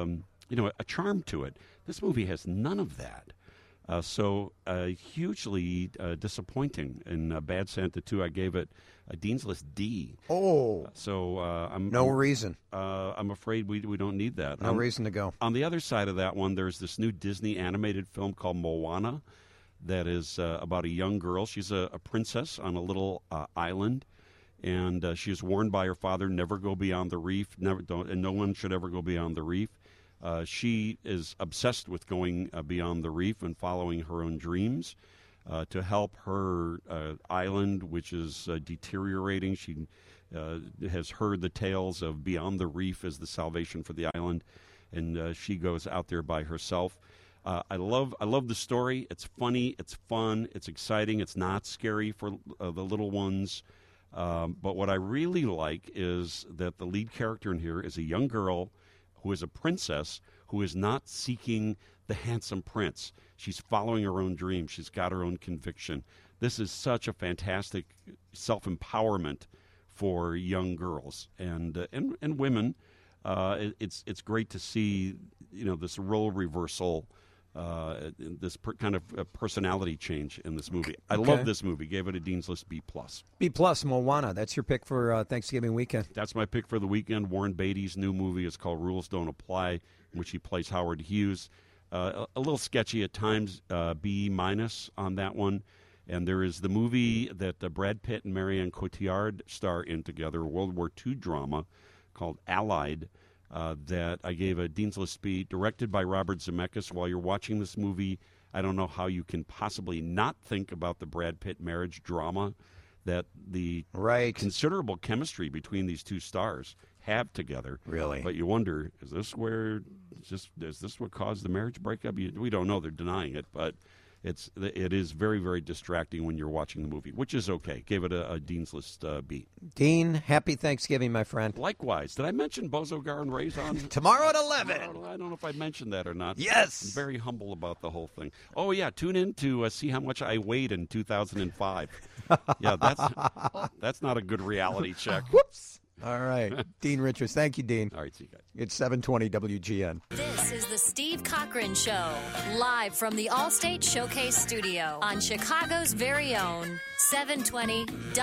a charm to it. This movie has none of that. So hugely disappointing. In Bad Santa 2, I gave it a Dean's List D. Oh. So I'm No reason. I'm afraid we don't need that. No reason to go. On the other side of that one, there's this new Disney animated film called Moana that is about a young girl. She's a princess on a little island, and she is warned by her father, never go beyond the reef, and no one should ever go beyond the reef. She is obsessed with going beyond the reef and following her own dreams to help her island, which is deteriorating. She has heard the tales of beyond the reef as the salvation for the island, and she goes out there by herself. I love the story. It's funny, it's fun, it's exciting. It's not scary for the little ones. But what I really like is that the lead character in here is a young girl who is a princess who is not seeking the handsome prince. She's following her own dreams. She's got her own conviction. This is such a fantastic self-empowerment for young girls and women. It's great to see this role reversal, this kind of personality change in this movie. I love this movie. Gave it a Dean's List B+. B+, Moana. That's your pick for Thanksgiving weekend. That's my pick for the weekend. Warren Beatty's new movie is called Rules Don't Apply, in which he plays Howard Hughes. A little sketchy at times, B- on that one. And there is the movie that Brad Pitt and Marianne Cotillard star in together, a World War II drama called Allied, that I gave a Dean's List B, directed by Robert Zemeckis. While you're watching this movie, I don't know how you can possibly not think about the Brad Pitt marriage drama that the considerable chemistry between these two stars have together. Really? But you wonder, is this what caused the marriage breakup? We don't know. They're denying it, but it is very, very distracting when you're watching the movie, which is okay. Gave it a Dean's List B. Dean, happy Thanksgiving, my friend. Likewise. Did I mention Bozo Gar and Raison? Tomorrow at 11. I don't know if I mentioned that or not. Yes. I'm very humble about the whole thing. Oh, yeah, tune in to see how much I weighed in 2005. Yeah, that's not a good reality check. Whoops. All right. Dean Richards. Thank you, Dean. All right, see you guys. It's 720 WGN. This is the Steve Cochran Show, live from the Allstate Showcase Studio on Chicago's very own 720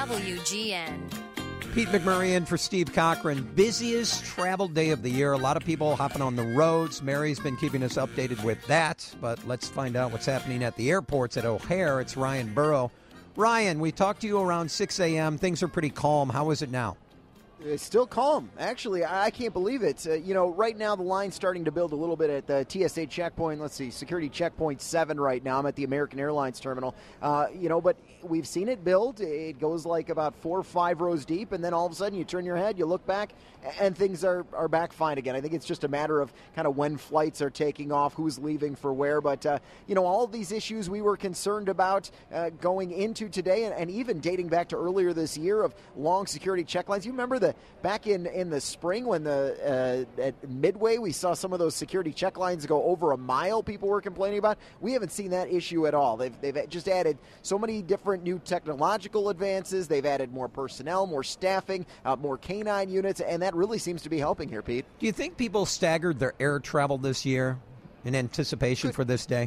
WGN. Pete McMurray in for Steve Cochran. Busiest travel day of the year. A lot of people hopping on the roads. Mary's been keeping us updated with that. But let's find out what's happening at the airports at O'Hare. It's Ryan Burrow. Ryan, we talked to you around 6 a.m. Things are pretty calm. How is it now? It's still calm. Actually, I can't believe it. Right now the line's starting to build a little bit at the TSA checkpoint. Let's see, security checkpoint 7 right now. I'm at the American Airlines terminal. But we've seen it build. It goes like about 4 or 5 rows deep, and then all of a sudden you turn your head, you look back, and things are back fine again. I think it's just a matter of kind of when flights are taking off, who's leaving for where. But, all of these issues we were concerned about going into today and even dating back to earlier this year of long security check lines. You remember back in the spring when at Midway we saw some of those security check lines go over a mile people were complaining about? We haven't seen that issue at all. They've just added so many different new technological advances. They've added more personnel, more staffing, more canine units, and that really seems to be helping here, Pete. Do you think people staggered their air travel this year in anticipation for this day?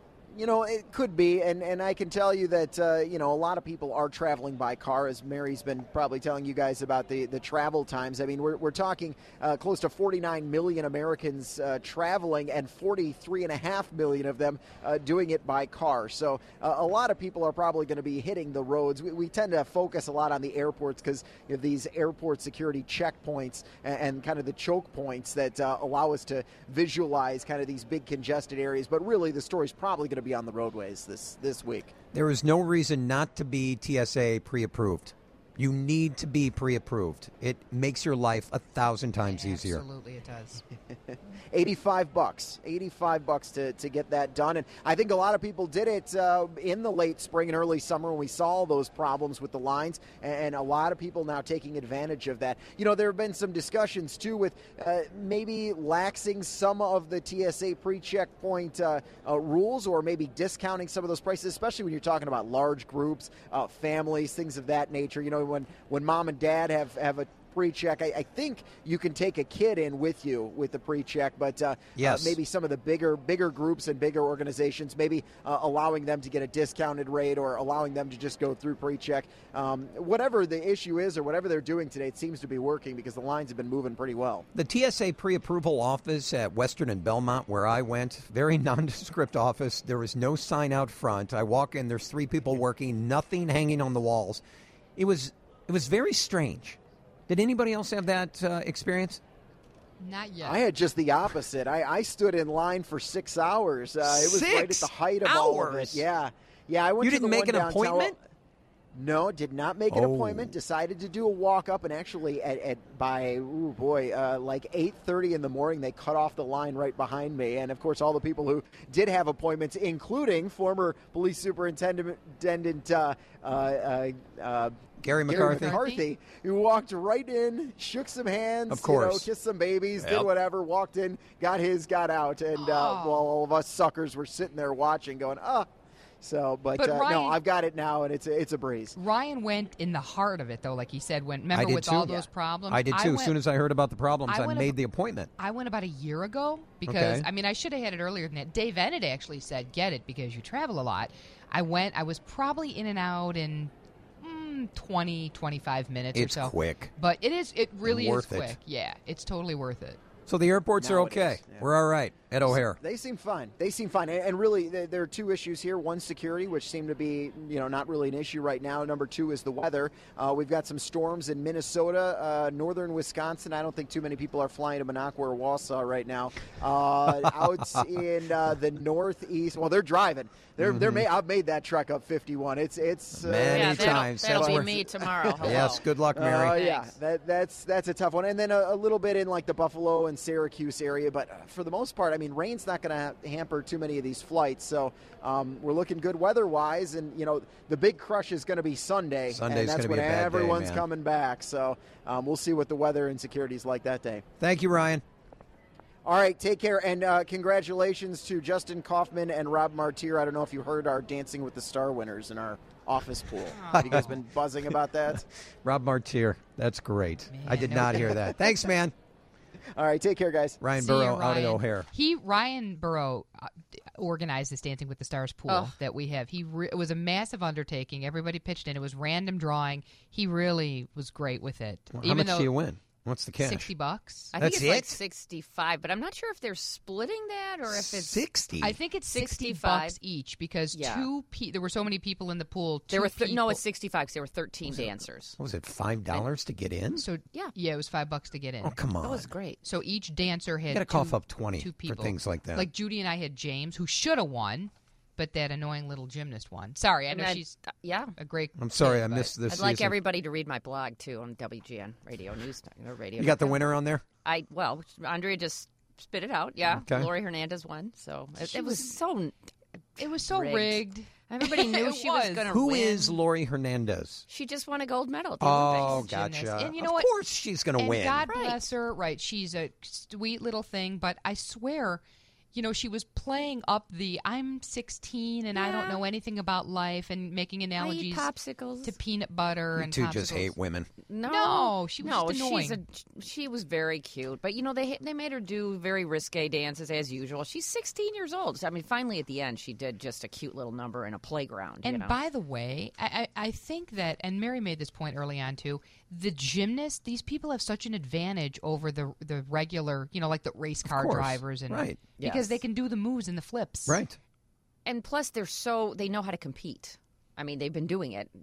It could be, and I can tell you that, a lot of people are traveling by car, as Mary's been probably telling you guys about the travel times. I mean, we're talking close to 49 million Americans traveling, and 43.5 million of them doing it by car. So a lot of people are probably going to be hitting the roads. We tend to focus a lot on the airports because of these airport security checkpoints and kind of the choke points that allow us to visualize kind of these big congested areas. But really, the story's probably going to be on the roadways this week. There is no reason not to be TSA pre-approved. You need to be pre-approved. It makes your life 1,000 times easier. Absolutely, it does. $85 to get that done. And I think a lot of people did it in the late spring and early summer when we saw all those problems with the lines, and a lot of people now taking advantage of that. There have been some discussions, too, with maybe laxing some of the TSA pre-checkpoint rules, or maybe discounting some of those prices, especially when you're talking about large groups, families, things of that nature. When mom and dad have pre-check. I think you can take a kid in with you with the pre-check, but Yes. maybe some of the bigger groups and bigger organizations, maybe allowing them to get a discounted rate or allowing them to just go through pre-check. Whatever the issue is or whatever they're doing today, it seems to be working because the lines have been moving pretty well. The TSA pre-approval office at Western and Belmont, where I went, very nondescript office. There was no sign out front. I walk in, there's 3 people working, nothing hanging on the walls. It was very strange. Did anybody else have that experience? Not yet. I had just the opposite. I stood in line for 6 hours. It was right at the height of all of it. Yeah. I went You to the didn't make one an downtown. appointment? No, did not make an appointment. Decided to do a walk up, and actually by like 8:30 in the morning, they cut off the line right behind me. And of course, all the people who did have appointments, including former police superintendent Gary McCarthy, who walked right in, shook some hands, Of course. kissed some babies, did Yep. whatever, walked in, got his, got out, and while all of us suckers were sitting there watching, going, So, but no, Ryan- I've got it now, and it's a breeze. Ryan went in the heart of it, though, like he said. Remember I did with too. all those problems? I did too. As soon as I heard about the problems, I went made the appointment. I went about a year ago because, Okay. I mean, I should have had it earlier than that. Dave Ennett actually said, get it because you travel a lot. I went. I was probably in and out in 20, 25 minutes It's or so. quick. But it really is Worth it. quick. Yeah, it's totally worth it. So the airports Now are it okay. is, yeah. We're all right at O'Hare. They seem fine. And really, there are 2 issues here. One, security, which seem to be, not really an issue right now. Number 2 is the weather. We've got some storms in Minnesota, northern Wisconsin. I don't think too many people are flying to Minocqua or Wausau right now. Out in the northeast, well, they're driving. I've made that trek up 51. It's Many times. That'll That's be where- me tomorrow. Hello. Yes, good luck, Mary. Yeah, that's a tough one. And then a little bit in like the Buffalo and Syracuse area, but for the most part, I mean, rain's not going to hamper too many of these flights. So we're looking good weather-wise, and the big crush is going to be Sunday. Sunday's and that's gonna be when a bad day, everyone's man. coming back. So we'll see what the weather and security is like that day. Thank you, Ryan. All right, take care, and congratulations to Justin Kaufman and Rob Martir. I don't know if you heard our Dancing with the Star winners in our office pool. Have you guys been buzzing about that? Rob Martir. That's great. I did not hear that. Thanks, man. All right, take care, guys. Ryan See you, Burrow out at Ryan. O'Hare. Ryan Burrow organized this Dancing with the Stars pool that we have. It was a massive undertaking. Everybody pitched in. It was random drawing. He really was great with it. Well, how much do you win? What's the cash? $60. I think That's it's like it? 65, but I'm not sure if they're splitting that or if it's 60. I think it's $60 each because there were so many people in the pool. There were people. it's 65 because there were 13 dancers. What was it, $5 to get in? So yeah, it was $5 to get in. Oh, come on. That was great. So each dancer had You got to cough up 20 two for people. things like that. Like Judy and I had James, who should have won, but that annoying little gymnast won. Sorry, I know she's a great. I'm sorry, kid, I but- missed this I'd like season. everybody to read my blog too on WGN Radio News. Radio. You got the winner on there? Andrea just spit it out. Yeah, Okay. Lori Hernandez won. So it was so. It was so rigged. Everybody knew It she was going to win. Who is Lori Hernandez? She just won a gold medal at the Oh, Olympics. gotcha. And you know of what? course she's going to And win. God bless her. Right. She's a sweet little thing, but I swear, she was playing up the I'm 16 and I don't know anything about life and making analogies popsicles to peanut butter You and two popsicles. just hate women. No, she was just annoying. She was very cute, but they made her do very risque dances as usual. She's 16 years old. I mean, finally at the end, she did just a cute little number in a playground. And by the way, I think that, and Mary made this point early on too, the gymnasts, these people have such an advantage over the regular, like the race car course. drivers, and Right. because they can do the moves and the flips. Right. And plus, they know how to compete. I mean, they've been doing it,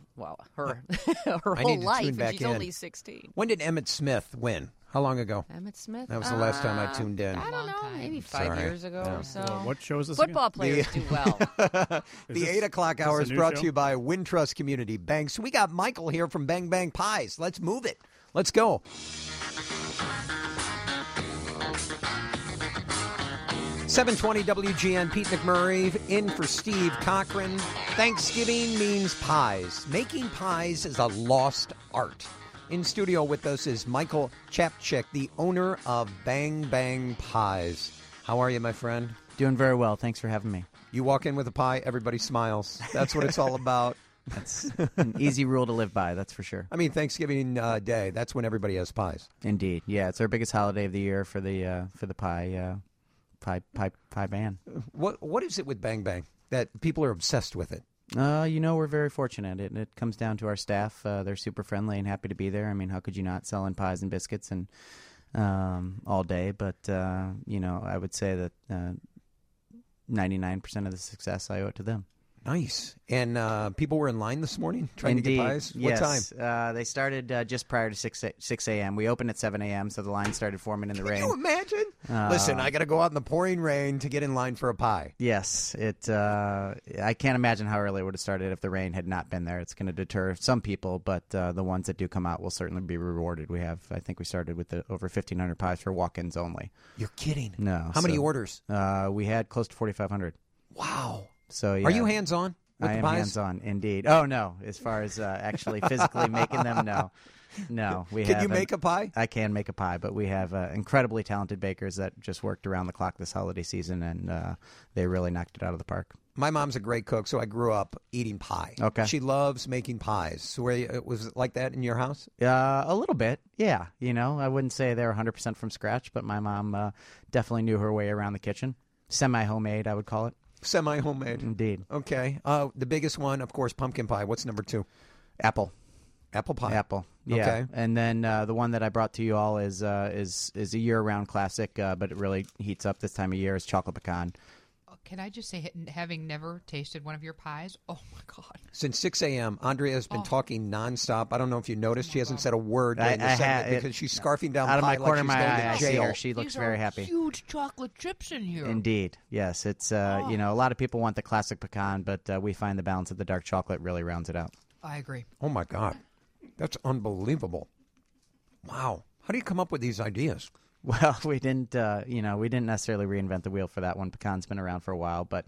her her I whole need to life, tune and back she's in. only 16. When did Emmett Smith win? How long ago? Emmett Smith? That was the last time I tuned in. I don't know, maybe 5 Sorry. years ago Yeah. or so. What show is this Football again? players do well. The 8 o'clock this hour a is new brought show? to you by Wintrust Community Banks. We got Michael here from Bang Bang Pies. Let's move it. Let's go. 720 WGN, Pete McMurray in for Steve Cochran. Thanksgiving means pies. Making pies is a lost art. In studio with us is Michael Chapchik, the owner of Bang Bang Pies. How are you, my friend? Doing very well. Thanks for having me. You walk in with a pie, everybody smiles. That's what it's all about. That's an easy rule to live by, that's for sure. I mean, Thanksgiving Day, that's when everybody has pies. Indeed. Yeah, it's our biggest holiday of the year for the pie ban. What is it with Bang Bang that people are obsessed with it? We're very fortunate. It comes down to our staff. They're super friendly and happy to be there. I mean, how could you not selling pies and biscuits and all day? But, I would say that 99% of the success I owe it to them. Nice. And people were in line this morning trying Indeed. to get pies? What Yes. time? They started just prior to 6 a.m. We opened at 7 a.m., so the line started forming in the rain. Can you imagine? Listen, I got to go out in the pouring rain to get in line for a pie. Yes. I can't imagine how early it would have started if the rain had not been there. It's going to deter some people, but the ones that do come out will certainly be rewarded. I think we started with over 1,500 pies for walk-ins only. You're kidding. No. How many orders? We had close to 4,500. Wow. So, yeah. Are you hands-on with I the am pies? hands-on, indeed. Oh, no. As far as actually physically making them, no. No. Can you make a pie? I can make a pie, but we have incredibly talented bakers that just worked around the clock this holiday season, and they really knocked it out of the park. My mom's a great cook, so I grew up eating pie. Okay. She loves making pies. So was it like that in your house? A little bit, yeah. I wouldn't say they're 100% from scratch, but my mom definitely knew her way around the kitchen. Semi-homemade, I would call it. Semi-homemade. Indeed. Okay. The biggest one, of course, pumpkin pie. What's number 2? Apple. Apple pie. Apple. Yeah. Okay. And then the one that I brought to you all is a year-round classic, but it really heats up this time of year, is chocolate pecan. Can I just say, having never tasted one of your pies, oh my God. Since 6 a.m., Andrea has been talking nonstop. I don't know if you noticed. She hasn't said a word during the segment because she's scarfing down out of pie my corner like of she's my going eye, to jail. I see her. She looks very happy. Huge chocolate chips in here. Indeed. Yes. It's, a lot of people want the classic pecan, but we find the balance of the dark chocolate really rounds it out. I agree. Oh, my God. That's unbelievable. Wow. How do you come up with these ideas? Well, we didn't necessarily reinvent the wheel for that one. Pecan's been around for a while, but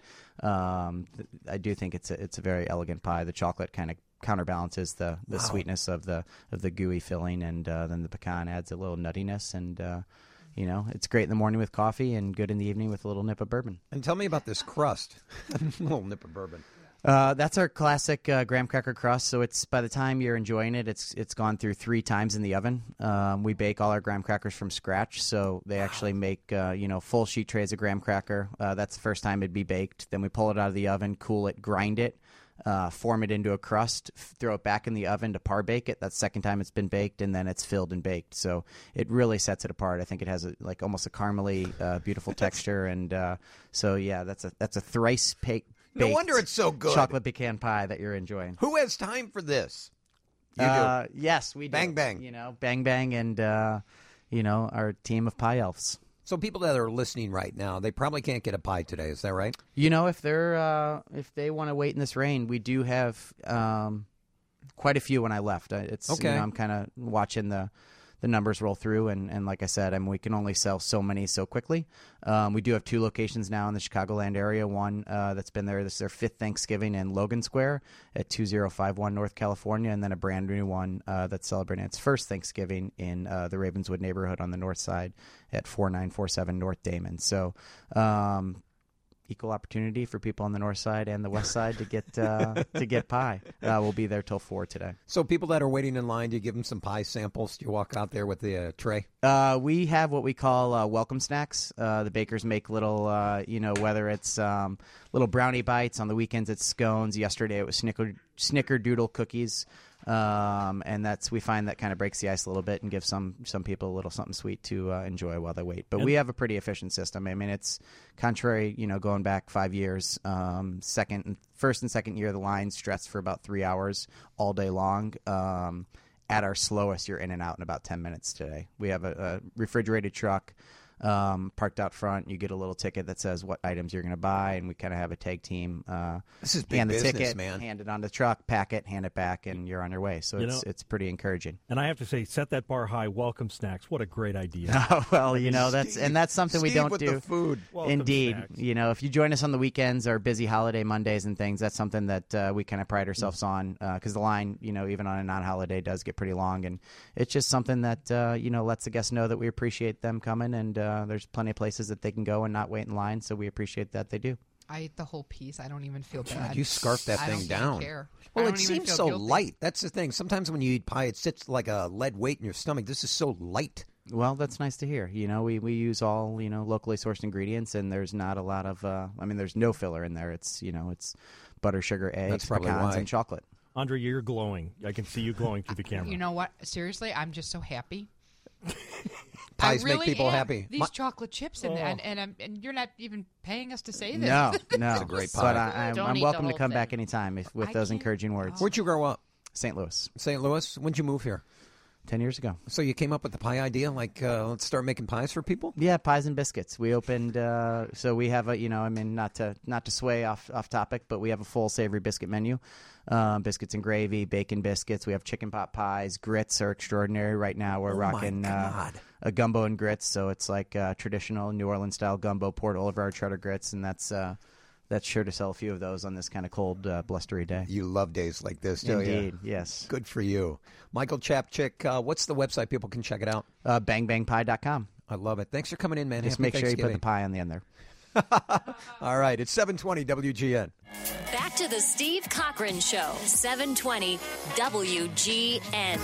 I do think it's a very elegant pie. The chocolate kind of counterbalances the sweetness of the gooey filling, and then the pecan adds a little nuttiness, and it's great in the morning with coffee and good in the evening with a little nip of bourbon. And tell me about this crust. A little nip of bourbon. That's our classic graham cracker crust. So it's, by the time you're enjoying it, it's gone through 3 times in the oven. We bake all our graham crackers from scratch, so they actually make full sheet trays of graham cracker. That's the first time it'd be baked. Then we pull it out of the oven, cool it, grind it, form it into a crust, throw it back in the oven to par bake it. That's the second time it's been baked, and then it's filled and baked. So it really sets it apart. I think it has almost a caramely, beautiful texture, and so yeah, that's a thrice baked. No wonder it's so good. Chocolate pecan pie that you're enjoying. Who has time for this? You do. Yes, we do. Bang Bang. Bang Bang, and our team of pie elves. So people that are listening right now, they probably can't get a pie today. Is that right? If they want to wait in this rain, we do have quite a few when I left. It's okay. I'm kind of watching the numbers roll through, and like I said, we can only sell so many so quickly. We do have 2 locations now in the Chicagoland area. One that's been there, this is their 5th Thanksgiving in Logan Square at 2051 North California, and then a brand new one that's celebrating its 1st Thanksgiving in the Ravenswood neighborhood on the north side at 4947 North Damon. So equal opportunity for people on the north side and the west side to get pie. We'll be there till 4 today. So people that are waiting in line, do you give them some pie samples? Do you walk out there with the tray? We have what we call welcome snacks. The bakers make little, whether it's little brownie bites. On the weekends, it's scones. Yesterday, it was snickerdoodle cookies. And we find that kind of breaks the ice a little bit and gives some people a little something sweet to enjoy while they wait. But we have a pretty efficient system. I mean, it's contrary, going back 5 years. First and second year, the line stretched for about 3 hours all day long. At our slowest, you're in and out in about 10 minutes today. We have a refrigerated truck parked out front. You get a little ticket that says what items you're going to buy, and we kind of have a tag team. This is big hand the business, ticket, man. hand it on the truck, pack it, hand it back, and you're on your way. So it's pretty encouraging. And I have to say, set that bar high. Welcome snacks. What a great idea. Well, that's something we don't with do. The food. Indeed. Snacks. If you join us on the weekends or busy holiday Mondays and things, that's something that we kind of pride ourselves on, because the line, even on a non-holiday, does get pretty long, and it's just something that lets the guests know that we appreciate them coming, and there's plenty of places that they can go and not wait in line, so we appreciate that they do. I ate the whole piece. I don't even feel bad. God, you scarfed that I thing don't down. Care. Well, I it don't even seems feel so guilty. light. That's the thing. Sometimes when you eat pie, it sits like a lead weight in your stomach. This is so light. Well, that's nice to hear. We use all, locally sourced ingredients, and there's not a lot of, there's no filler in there. It's, it's butter, sugar, eggs, probably pecans, why. and chocolate. Andre, you're glowing. I can see you glowing through the camera. You know what? Seriously, I'm just so happy. Pies I really make people am. happy. These chocolate chips, and you're not even paying us to say this. No. It's a great pie. But Don't I'm eat welcome the to come whole back thing. anytime with those encouraging words. Where'd you grow up? St. Louis. St. Louis? When'd you move here? 10 years ago. So you came up with the pie idea, like let's start making pies for people? Yeah, pies and biscuits. We opened, so we have not to sway off topic, but we have a full savory biscuit menu. Biscuits and gravy, bacon biscuits. We have chicken pot pies. Grits are extraordinary right now. We're rocking a gumbo and grits, so it's like traditional New Orleans style gumbo poured all over our cheddar grits, and that's sure to sell a few of those on this kind of cold, blustery day. You love days like this, don't you? Indeed, yes. Good for you. Michael Chapchick, what's the website people can check it out? Bangbangpie.com. I love it. Thanks for coming in, man. Just Happy make sure you put the Thanksgiving. pie on the end there. All right, it's 720 WGN. Back to the Steve Cochran Show, 720 WGN.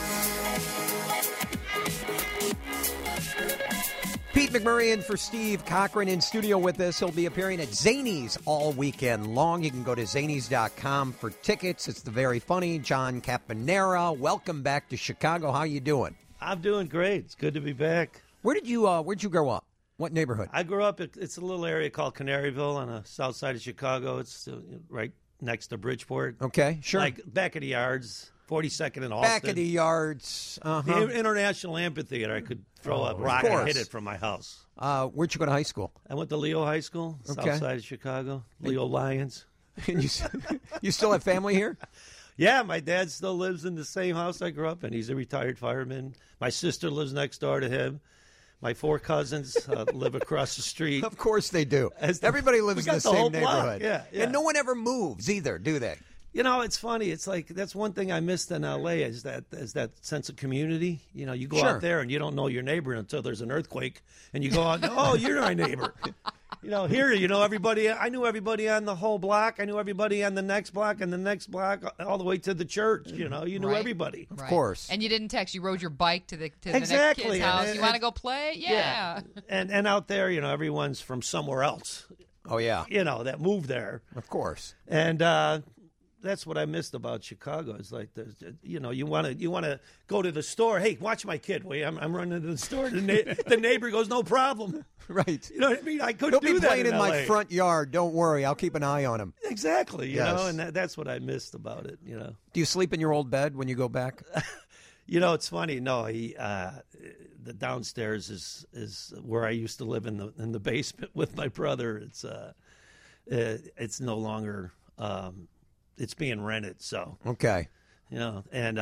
Pete McMurray in for Steve Cochran in studio with us. He'll be appearing at Zanies all weekend long. You can go to Zanies.com for tickets. It's the very funny John Caponera. Welcome back to Chicago. How you doing? I'm doing great. It's good to be back. Where'd you grow up? What neighborhood? I grew up, it's a little area called Canaryville on the south side of Chicago. It's right next to Bridgeport. Okay, sure. Like back of the yards, 42nd and Austin. Back of the yards. The International Amphitheater. I could throw a rock and hit it from my house. Where'd you go to high school? I went to Leo High School, Okay. south side of Chicago. Leo Lions. And you still have family here? Yeah, my dad still lives in the same house I grew up in. He's a retired fireman. My sister lives next door to him. My 4 cousins live across the street. Of course they do. Everybody lives in the whole same block. neighborhood. Yeah. And no one ever moves either, do they? You know, it's funny. It's like that's one thing I missed in L.A. is that sense of community. You know, you go Sure. out there and you don't know your neighbor until there's an earthquake, and you go out, oh, you're my neighbor. You know, here, you know everybody. I knew everybody on the whole block. I knew everybody on the next block and the next block, all the way to the church. You know, you knew Right. everybody. Of course. And you didn't text. You rode your bike to the next Exactly. kid's house. And- You want to go play? Yeah. And out there, you know, everyone's from somewhere else. Oh, yeah. You know, that moved there. Of course. And that's what I missed about Chicago. It's like, you know, you want to go to the store. Hey, watch my kid. Wait, I'm running to the store. The neighbor goes, no problem. Right. You know what I mean? I couldn't He'll do be that playing in LA. my front yard. Don't worry. I'll keep an eye on him. Exactly. You Yes. know, and that's what I missed about it. You know. Do you sleep in your old bed when you go back? You know, it's funny. No, the downstairs is where I used to live in the basement with my brother. It's no longer. It's being rented. So Okay. you know, and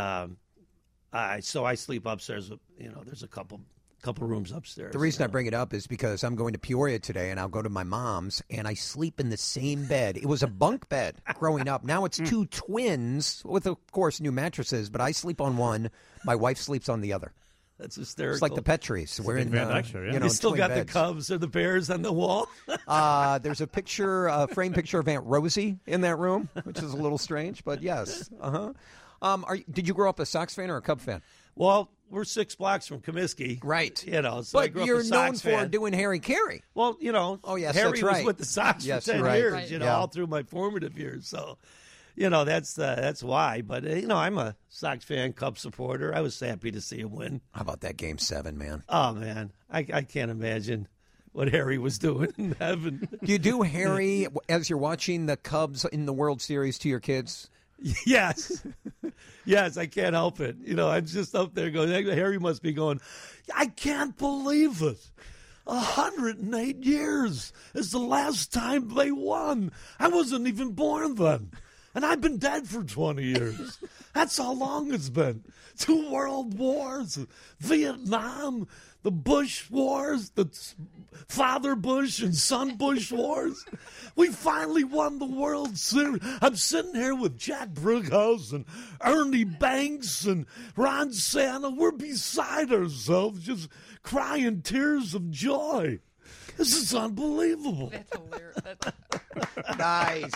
I sleep upstairs. You know, there's a couple rooms upstairs. The reason I bring it up is because I'm going to Peoria today, and I'll go to my mom's, and I sleep in the same bed. It was a bunk bed growing up. Now it's 2 twins with, of course, new mattresses, but I sleep on one. My wife sleeps on the other. That's hysterical. It's like the Petries. We're in, You still twin got beds. the Cubs or the Bears on the wall. There's a picture, a framed picture of Aunt Rosie in that room, which is a little strange, but yes. Did you grow up a Sox fan or a Cub fan? Well, we're 6 blocks from Comiskey. Right. You know, so I But grew up you're a Sox known for fan. doing Harry Carey. Well, you know, Oh, yes, Harry that's right. was with the Sox Yes, for 10 you're right. years, Right. you know, Yeah. all through my formative years. So, you know, that's why. But, you know, I'm a Sox fan, Cub supporter. I was happy to see him win. How about that Game 7, man? Oh, man. I can't imagine what Harry was doing in heaven. Do you do Harry as you're watching the Cubs in the World Series to your kids? Yes. Yes, I can't help it. You know, I'm just up there going, Harry must be going, I can't believe it. 108 years is the last time they won. I wasn't even born then. And I've been dead for 20 years. That's how long it's been. 2 world wars, Vietnam, the Bush wars, the Father Bush and Son Bush wars. We finally won the World Series. I'm sitting here with Jack Brughouse and Ernie Banks and Ron Santo. We're beside ourselves, just crying tears of joy. This is unbelievable. That's hilarious. Nice.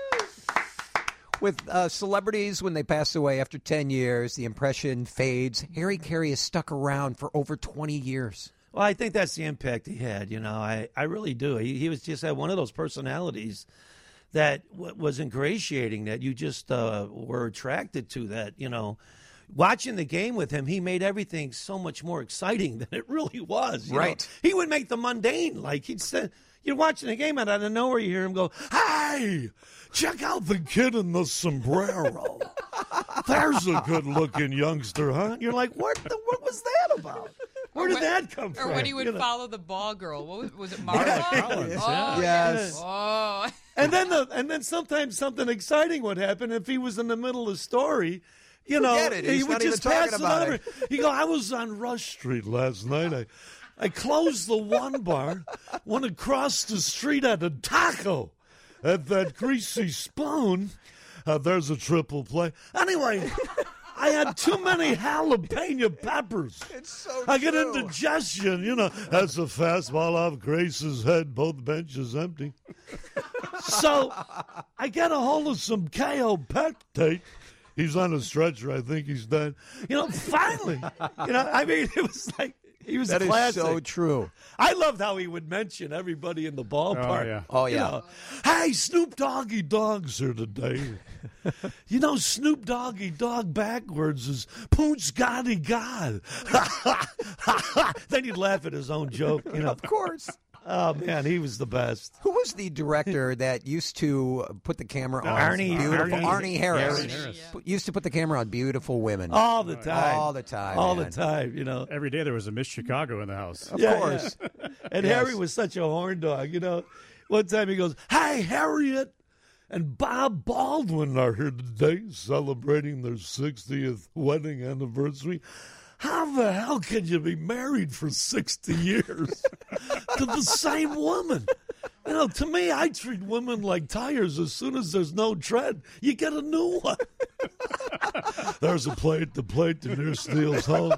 With celebrities, when they pass away after 10 years, the impression fades. Harry Carey has stuck around for over 20 years. Well, I think that's the impact he had. I really do. He was just had one of those personalities that was ingratiating, that you just were attracted to. That, watching the game with him, he made everything so much more exciting than it really was. you Right. know. He would make the mundane. Like, he'd say, you're watching the game, and out of nowhere you hear him go, "Hey, check out the kid in the sombrero. There's a good-looking youngster, huh?" You're like, what was that about? Where did that come from? Or when he would follow the ball girl. What was it, Marla? Collins, Oh, Yes. Oh. And then sometimes something exciting would happen if he was in the middle of the story. Forget it. He He's would not even just pass talking it about over. it. He go, "I was on Rush Street last night. I closed the one bar, went across the street at a taco at that Greasy Spoon. There's a triple play. Anyway, I had too many jalapeno peppers. It's so I get true. indigestion. That's a fastball off Grace's head. Both benches empty. So I get a hold of some KO Pectate. He's on a stretcher. I think he's dead. Finally. It was like, he was That is classic. so true. I loved how he would mention everybody in the ballpark. Oh, yeah. Hey, Snoop Doggy Dogg's here today. Snoop Doggy Dogg backwards is Pooch Gotti God. Then he'd laugh at his own joke. Of course. Oh, man, he was the best. Who was the director that used to put the camera on Arnie Harris. Harris. Used to put the camera on beautiful women. All the time. All the time. All man. the time, Every day there was a Miss Chicago in the house. Of course. And Yes. Harry was such a horn dog, One time he goes, "Hey, Harriet and Bob Baldwin are here today celebrating their 60th wedding anniversary. How the hell can you be married for 60 years to the same woman? To me, I treat women like tires. As soon as there's no tread, you get a new one." There's a plate, the near Steele's home.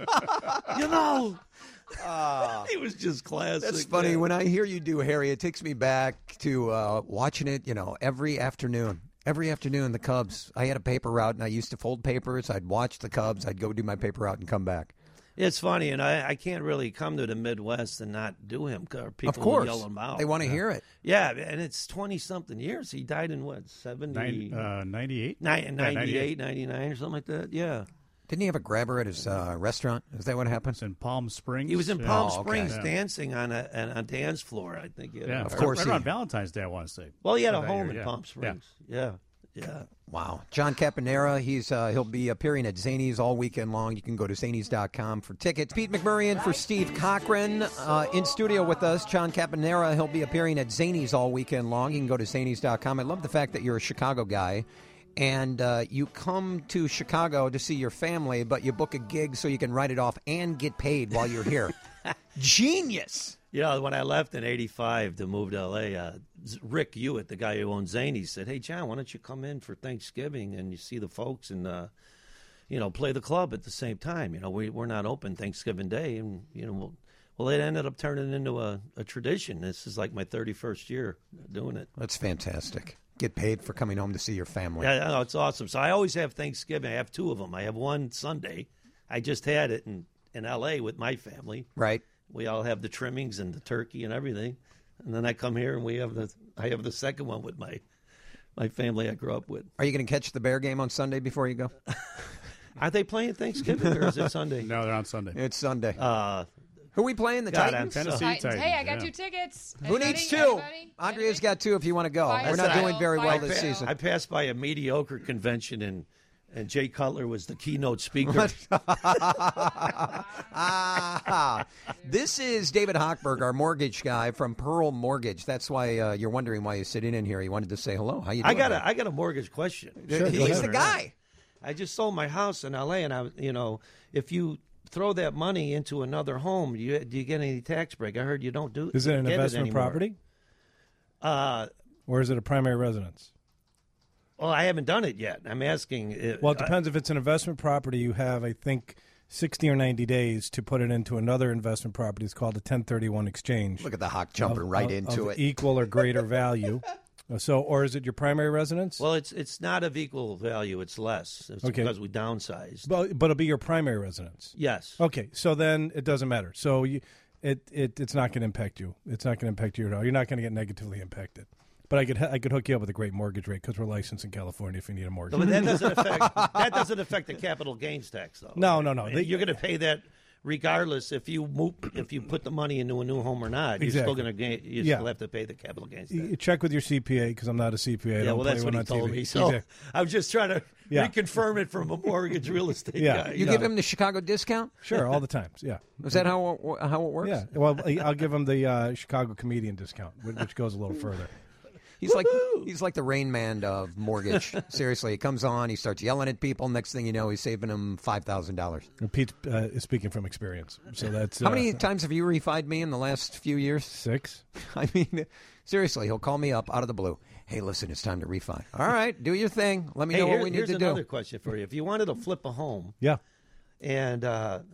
He was just classic. That's funny. man. When I hear you do Harry, it takes me back to watching it, every afternoon. Every afternoon, the Cubs. I had a paper route, and I used to fold papers. I'd watch the Cubs. I'd go do my paper route and come back. It's funny, and I can't really come to the Midwest and not do him. People Of course. will yell him out. They want to hear it. Yeah, and it's 20-something years. He died in, 98? 98, 99 or something like that. Yeah. Didn't he have a grabber at his restaurant? Is that what happened? In Palm Springs. He was in Palm Oh, okay. Springs Yeah. dancing on a dance floor, I think. Yeah, Of course Right he- around Valentine's Day, I want to say. Well, he had a That home year, in yeah. Palm Springs. Yeah. Wow. John Caponera, he'll be appearing at Zanies all weekend long. You can go to zanies.com for tickets. Pete McMurray in for Steve Cochran. In studio with us, John Caponera. He'll be appearing at Zanies all weekend long. You can go to zanies.com. I love the fact that you're a Chicago guy. And you come to Chicago to see your family, but you book a gig so you can write it off and get paid while you're here. Genius. When I left in '85 to move to L.A., Rick Hewitt, the guy who owns Zanies, said, "Hey, John, why don't you come in for Thanksgiving and you see the folks and, play the club at the same time? We're not open Thanksgiving Day." And, well, it ended up turning into a tradition. This is like my 31st year doing it. That's fantastic. Get paid for coming home to see your family. Yeah, no, it's awesome. So I always have Thanksgiving. I have two of them. I have one Sunday. I just had it in L.A. with my family. Right. We all have the trimmings and the turkey and everything. And then I come here and I have the second one with my family I grew up with. Are you going to catch the Bear game on Sunday before you go? Are they playing Thanksgiving or is it Sunday? No, they're on Sunday. It's Sunday. Who are we playing? The God, Titans? Tennessee Titans. Hey, I got 2 tickets. Who Anybody? needs 2? Anybody? Andrea's got 2 if you want to go. Fire We're not sale, doing very well fire this sale. season. I passed by a mediocre convention and Jay Cutler was the keynote speaker. This is David Hochberg, our mortgage guy from Pearl Mortgage. That's why you're wondering why he's sitting in here. He wanted to say hello. How you doing? I got a mortgage question. He's the guy. I just sold my house in L.A. and if you throw that money into another home, do you get any tax break? I heard you don't do. Is it an get investment anymore. property? Or is it a primary residence? Well, I haven't done it yet. I'm asking. Well, it depends. If it's an investment property, you have, I think, 60 or 90 days to put it into another investment property. It's called a 1031 exchange. Look at the Hawk jumping right into of it. Equal or greater value. Or is it your primary residence? Well, it's not of equal value. It's less. It's Okay. because we downsized. But it'll be your primary residence. Yes. Okay, so then it doesn't matter. So it's not going to impact you. It's not going to impact you at all. You're not going to get negatively impacted. But I could hook you up with a great mortgage rate because we're licensed in California if you need a mortgage. No, but that doesn't affect the capital gains tax, though. No. You're going to pay that regardless if you put the money into a new home or not. You're Exactly. still going to still have to pay the capital gains tax. You check with your CPA because I'm not a CPA. I Yeah, don't well, play that's one what he on told TV. me. So Exactly. I'm just trying to Yeah. reconfirm it from a mortgage real estate guy. You give him the Chicago discount? Sure, all the times. Yeah. Is that how it works? Yeah. Well, I'll give him the Chicago comedian discount, which goes a little further. He's like the Rain Man of mortgage. Seriously, he comes on, he starts yelling at people. Next thing you know, he's saving them $5,000. And Pete is speaking from experience, so that's How many times have you refied me in the last few years? 6. I mean, seriously, he'll call me up out of the blue. Hey, listen, it's time to refi. All right, do your thing. Let me know what we need to do. Here's another question for you. If you wanted to flip a home, yeah, and the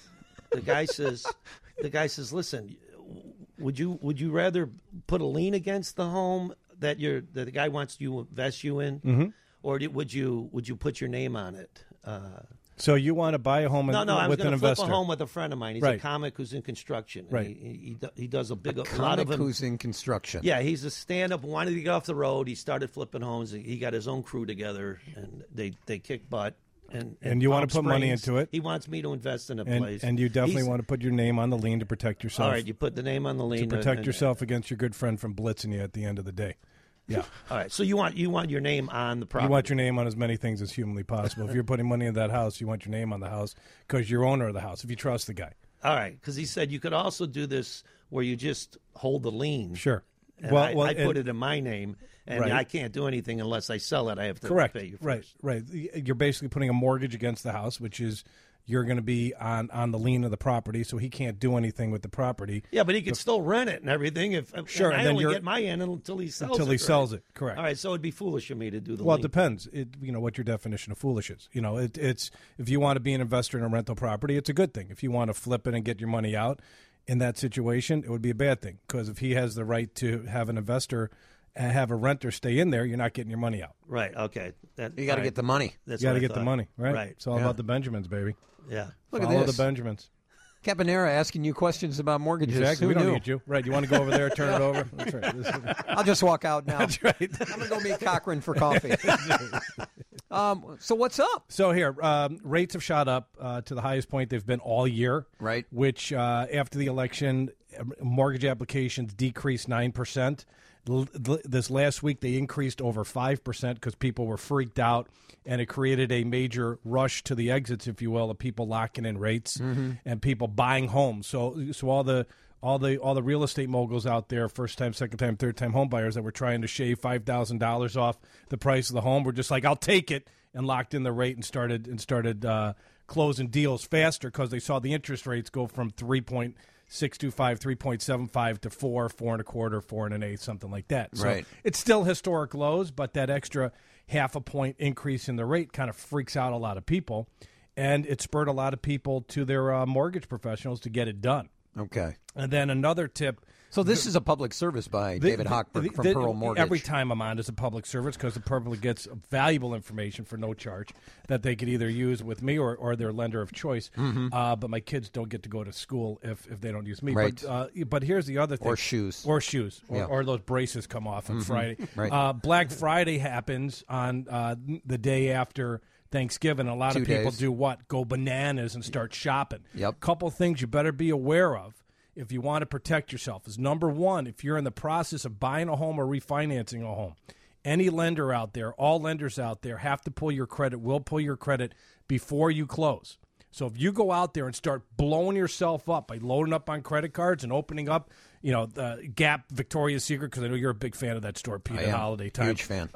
guy says, listen, would you rather put a lien against the home that the guy wants you to invest you in, Mhm. or would you put your name on it? So you want to buy a home No, I was with an going to flip investor? a home with a friend of mine. He's a Right. comic who's in construction. Right. He does a lot Comic of them. who's in construction. Yeah, he's a stand-up. Wanted to get off the road. He started flipping homes. He got his own crew together, and they kick butt. And you want to Palm put money Springs. into it? He wants me to invest in a And, place. and you definitely He's- want to put your name on the lien to protect yourself. All right, you put the name on the lien to protect and- yourself against your good friend from blitzing you at the end of the day. Yeah. All right, so you want your name on the property. You want your name on as many things as humanly possible. If you're putting money in that house, you want your name on the house because you're owner of the house, if you trust the guy. All right, because he said you could also do this where you just hold the lien. Sure. And Well- I well, put and- it in my name, and Right. I can't do anything unless I sell it. I have to Correct. pay you first. Right. You're basically putting a mortgage against the house, which is you're going to be on the lien of the property, so he can't do anything with the property. Yeah, but he could still rent it and everything. Sure, and I and then only you're- get my end until he sells it. Until he right? sells it, correct. All right, so it'd be foolish of me to do the Well, lien. it depends. What your definition of foolish is. It's if you want to be an investor in a rental property, it's a good thing. If you want to flip it and get your money out in that situation, it would be a bad thing because if he has the right to have an investor have a renter stay in there, you're not getting your money out. Right. Okay. You gotta get the money. That's you got what to I get the thought. money, right? Right. It's all about the Benjamins, baby. Yeah. Look at Follow this. the Benjamins. Caponera asking you questions about mortgages. Exactly. Who We don't knew? need you. Right. You want to go over there, turn it over? That's right. I'll just walk out now. That's right. I'm going to go meet Cochran for coffee. So what's up? So here, rates have shot up to the highest point they've been all year. Right. Which after the election, mortgage applications decreased 9%. This last week, they increased over 5% because people were freaked out, and it created a major rush to the exits, if you will, of people locking in rates and people buying homes. So all the real estate moguls out there, first time, second time, third time home buyers that were trying to shave $5,000 off the price of the home were just like, I'll take it, and locked in the rate and started closing deals faster because they saw the interest rates go from 3.625, 3.75 to 4, 4.25, 4 1/8, something like that. So Right. it's still historic lows, but that extra half a point increase in the rate kind of freaks out a lot of people, and it spurred a lot of people to their mortgage professionals to get it done. Okay. And then another tip. So this is a public service by David Hochberg from Pearl Mortgage. Every time I'm on is a public service because the public gets valuable information for no charge that they could either use with me or their lender of choice. But my kids don't get to go to school if they don't use me. Right. But here's the other thing. Or shoes. Or shoes. Yeah. Or those braces come off on Friday. Right. Black Friday happens on the day after Thanksgiving. A lot 2 of people days. do what? Go bananas and start shopping. Yep. Couple things you better be aware of if you want to protect yourself is number one, if you're in the process of buying a home or refinancing a home, any lender out there, all lenders out there have to pull your credit, will pull your credit before you close. So if you go out there and start blowing yourself up by loading up on credit cards and opening up, the Gap, Victoria's Secret, because I know you're a big fan of that store, Pete, I at am. holiday time. Huge fan.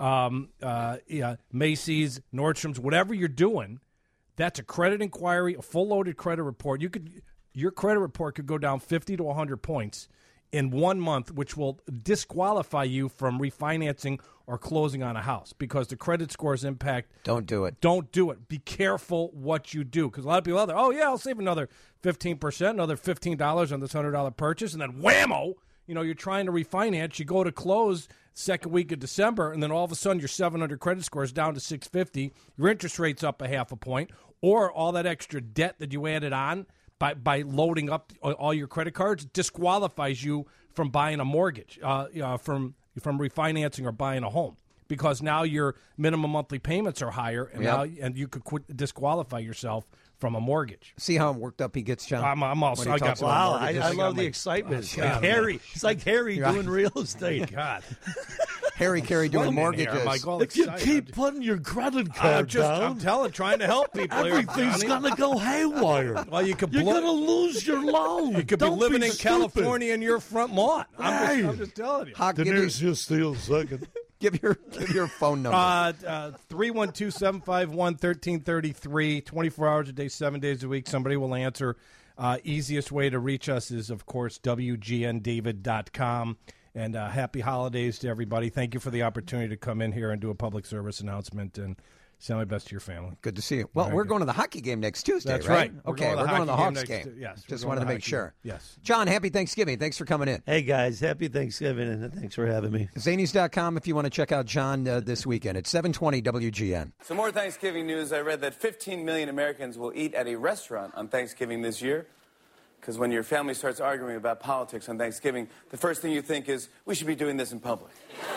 Macy's, Nordstrom's, whatever you're doing, that's a credit inquiry, a full loaded credit report. Your credit report could go down 50 to 100 points in 1 month, which will disqualify you from refinancing or closing on a house because the credit scores impact. Don't do it. Don't do it. Be careful what you do because a lot of people out there, oh, yeah, I'll save another 15%, another $15 on this $100 purchase, and then whammo, you're trying to refinance. You go to close second week of December, and then all of a sudden your 700 credit score is down to 650. Your interest rate's up a half a point, or all that extra debt that you added on by loading up all your credit cards disqualifies you from buying a mortgage, from refinancing or buying a home. Because now your minimum monthly payments are higher, and now you could disqualify yourself from a mortgage. See how worked up he gets, John? I'm all. When he talks about Wow, mortgages. I love the excitement. It's like Harry. It's like Harry Right. doing real estate. God. Harry Carey doing mortgages. If you keep putting your credit card down, I'm trying to help people. everything's going to go haywire. Well, you could You're going to lose your loan. You could Don't be living in stupid. California in your front lawn. Hey. I'm just telling you. Hawk, give Denise, just steal a second. Give your phone number. 312-751-1333. 24 hours a day, 7 days a week. Somebody will answer. Easiest way to reach us is, of course, WGNDavid.com. And happy holidays to everybody. Thank you for the opportunity to come in here and do a public service announcement. And send my best to your family. Good to see you. Well, Very we're good. going to the hockey game next Tuesday, That's right? We're Okay, we're going to the hockey Hawks next- game. Yes. Just we're wanted to going make hockey sure. game. Yes. John, happy Thanksgiving. Thanks for coming in. Hey, guys, happy Thanksgiving, and thanks for having me. Zanies.com if you want to check out John this weekend. It's 720 WGN. Some more Thanksgiving news. I read that 15 million Americans will eat at a restaurant on Thanksgiving this year. Because when your family starts arguing about politics on Thanksgiving, the first thing you think is, we should be doing this in public.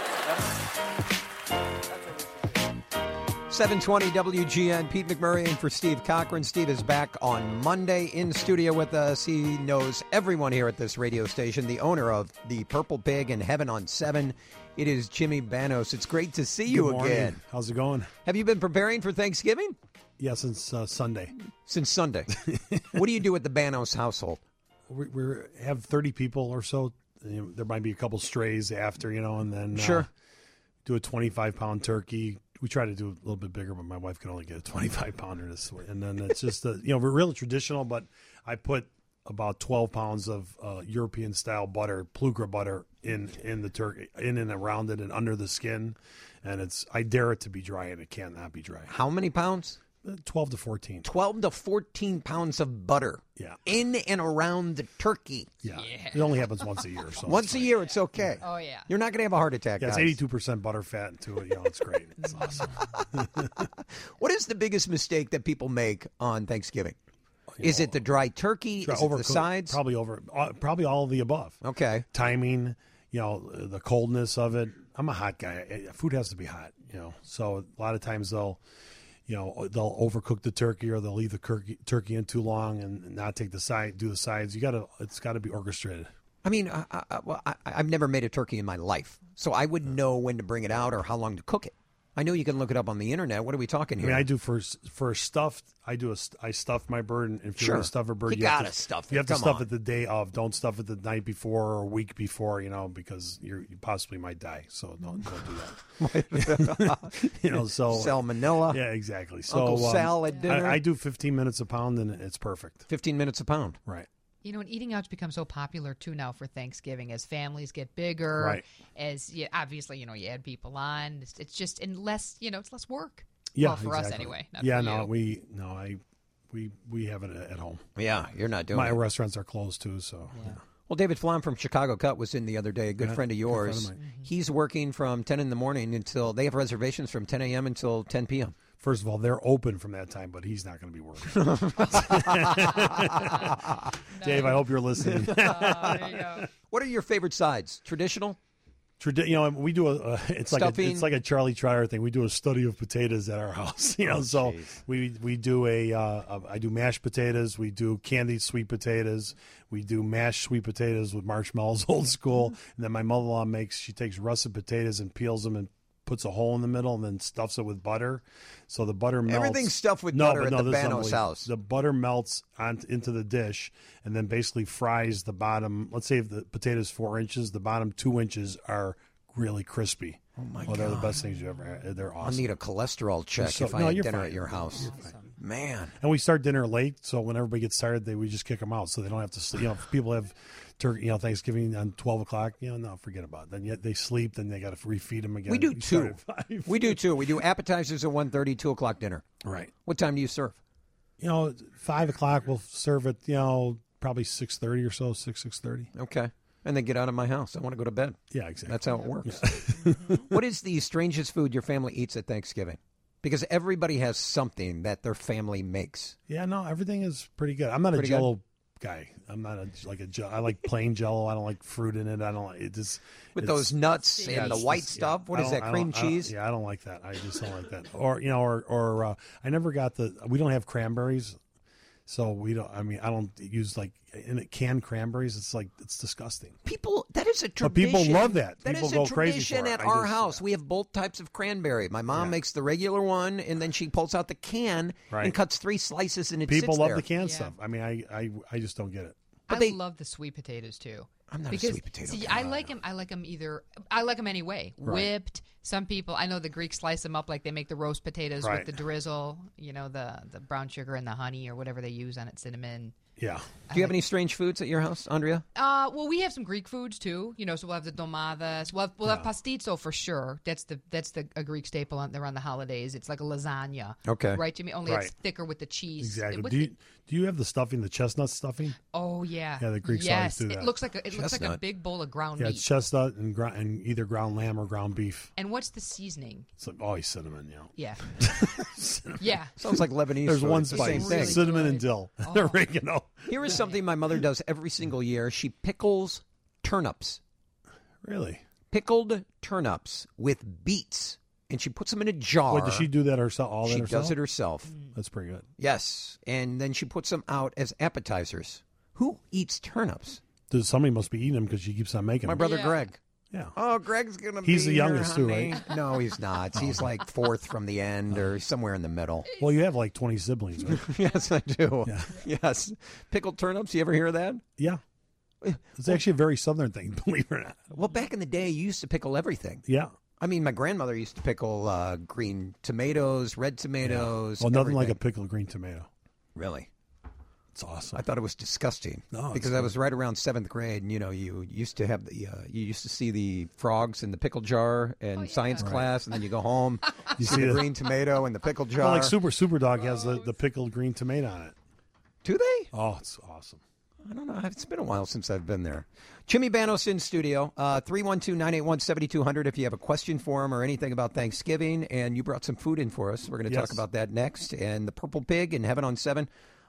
720 WGN. Pete McMurray in for Steve Cochran. Steve is back on Monday in studio with us. He knows everyone here at this radio station, the owner of the Purple Pig and Heaven on 7. It is Jimmy Banos. It's great to see you Good morning. again. How's it going? Have you been preparing for Thanksgiving? Yeah, since Sunday. Since Sunday. What do you do at the Banos household? We have 30 people or so. There might be a couple strays after, and then Sure. Do a 25-pound turkey. We try to do a little bit bigger, but my wife can only get a 25-pounder this way. And then it's just, we're really traditional, but I put about 12 pounds of European-style butter, Plugra butter, in the turkey, in and around it and under the skin. And I dare it to be dry, and it cannot be dry. How many pounds? 12 to 14. 12 to 14 pounds of butter. Yeah. In and around the turkey. Yeah. It only happens once a year. So Once a year, it's okay. Oh, yeah. You're not going to have a heart attack, Yeah, guys. it's 82% butter fat into it. It's great. It's awesome. What is the biggest mistake that people make on Thanksgiving? Is it the dry turkey? Is it the Overcooked, sides? probably all of the above. Okay. Timing, the coldness of it. I'm a hot guy. Food has to be hot, So a lot of times they'll overcook the turkey, or they'll leave the turkey in too long and not do the sides. It's got to be orchestrated. I mean, I've never made a turkey in my life, so I wouldn't know when to bring it out or how long to cook it. I know you can look it up on the internet. What are we talking here? I mean, I do for stuffed. I stuff my bird, and if you're Sure. going to stuff a bird, You gotta stuff it. You have to Come stuff on. it the day of. Don't stuff it the night before or a week before, because you possibly might die. So don't do that. So Salmonella. Yeah, exactly. So Uncle Sal at dinner. I do 15 minutes a pound, and it's perfect. 15 minutes a pound. Right. And eating out's become so popular, too, now for Thanksgiving as families get bigger. Right. As, obviously, you add people on. It's just, and less, it's less work. Yeah, well, for us exactly. anyway. Not Yeah, for you. we have it at home. Yeah, you're not doing My it. restaurants are closed too, so. Yeah. Well, David Flom from Chicago Cut was in the other day, a good Yeah, friend of good friend yours. of mine. He's working from 10 in the morning until, they have reservations from 10 a.m. until 10 p.m. First of all, they're open from that time, but he's not going to be working. Dave, I hope you're listening. What are your favorite sides? Traditional? We do it's Stuffing? like a Charlie Trier thing. We do a study of potatoes at our house. So we do I do mashed potatoes. We do candied sweet potatoes. We do mashed sweet potatoes with marshmallows, old school. And then my mother-in-law she takes russet potatoes and peels them and puts a hole in the middle and then stuffs it with butter. So the butter melts. Everything's stuffed with butter at the this is Banos unbelievable. house. The butter melts into the dish and then basically fries the bottom. Let's say if the potato's 4 inches, the bottom 2 inches are really crispy. Oh, my They're the God. best things you ever had. They're I'll awesome. need a cholesterol check if I had dinner at your house. Man. And we start dinner late, so when everybody gets tired, we just kick them out, so they don't have to sleep. If people have turkey, Thanksgiving on 12 o'clock, no, forget about it. Then yet they sleep, then they got to refeed them again. We do start two. at 5. We do two. We do appetizers at 1:30, 2 o'clock dinner. Right. What time do you serve? 5 o'clock we'll serve it. Probably 6:30 or so, 6:30. Okay. And then get out of my house. I want to go to bed. Yeah, exactly. That's how it works. What is the strangest food your family eats at Thanksgiving? Because everybody has something that their family makes. Yeah, no, everything is pretty good. I'm not Pretty a Jello guy. I'm not I like plain Jello. I don't like fruit in it. I don't like it. Just With it's- those nuts yeah, and the it's white just- stuff. What I is don't- that, I don't- cream I don't- cheese? Yeah, I don't like that. I just don't like that. Or I never got we don't have cranberries, so we don't. I mean, I don't use canned cranberries. It's disgusting. People, that is a But tradition. people love that. That People is go a crazy tradition for it. at I our just- house. We have both types of cranberry. My mom makes the regular one, and then she pulls out the can Right. and cuts 3 slices, and it People sits love there. the canned stuff. I mean, I just don't get it. I love the sweet potatoes too. I'm not because, a sweet potato see, guy. I like them. I like them either. I like them anyway. Right. Whipped. Some people, I know the Greeks slice them up like they make the roast potatoes Right. with the drizzle. You know, the brown sugar and the honey or whatever they use on it, cinnamon. Yeah. Do you have any strange foods at your house, Andrea? Well, we have some Greek foods too. You know, so we'll have the domadas. We'll have pastizo for sure. That's a Greek staple around the holidays. It's like a lasagna. Okay. Right, Jimmy? Only Right. it's thicker with the cheese. Exactly. With Do you have the stuffing, the chestnut stuffing? Oh yeah. Yeah, the Greeks always yes. do that. It looks like a big bowl of ground Yeah, meat. it's chestnut and either ground lamb or ground beef. And what's the seasoning? It's like always cinnamon, Yeah. Yeah. Sounds like Lebanese There's food. one It's the same spice, thing. cinnamon and dill, oregano. Here is something my mother does every single year. She pickles turnips. Really? Pickled turnips with beets. And she puts them in a jar. Wait, does she do that herself? All that She herself? does it herself. That's pretty good. Yes. And then she puts them out as appetizers. Who eats turnips? Somebody must be eating them because she keeps on making My them. brother Greg. Yeah. Oh, Greg's going to be He's the here, youngest too, honey. right? No, he's not. He's like fourth from the end or somewhere in the middle. Well, you have like 20 siblings, right? Yes, I do. Yes. Pickled turnips, you ever hear of that? Yeah. It's actually a very southern thing, believe it or not. Well, back in the day, you used to pickle everything. Yeah. I mean, my grandmother used to pickle green tomatoes, red tomatoes. Well, nothing like a everything. pickled green tomato. Really? It's awesome. I thought it was disgusting. No, it's because I good. was right around 7th grade, and you used to have you used to see the frogs in the pickle jar in science Right. class, and then you go home, You see see the the- green tomato in the pickle jar. Well, like Super Dog has the pickled green tomato on it. Do they? Oh, it's awesome. I don't know. It's been a while since I've been there. Jimmy Banos in studio. 312-981-7200 if you have a question for him or anything about Thanksgiving. And you brought some food in for us. We're going to talk Yes. about that next. And the Purple Pig and Heaven on 7.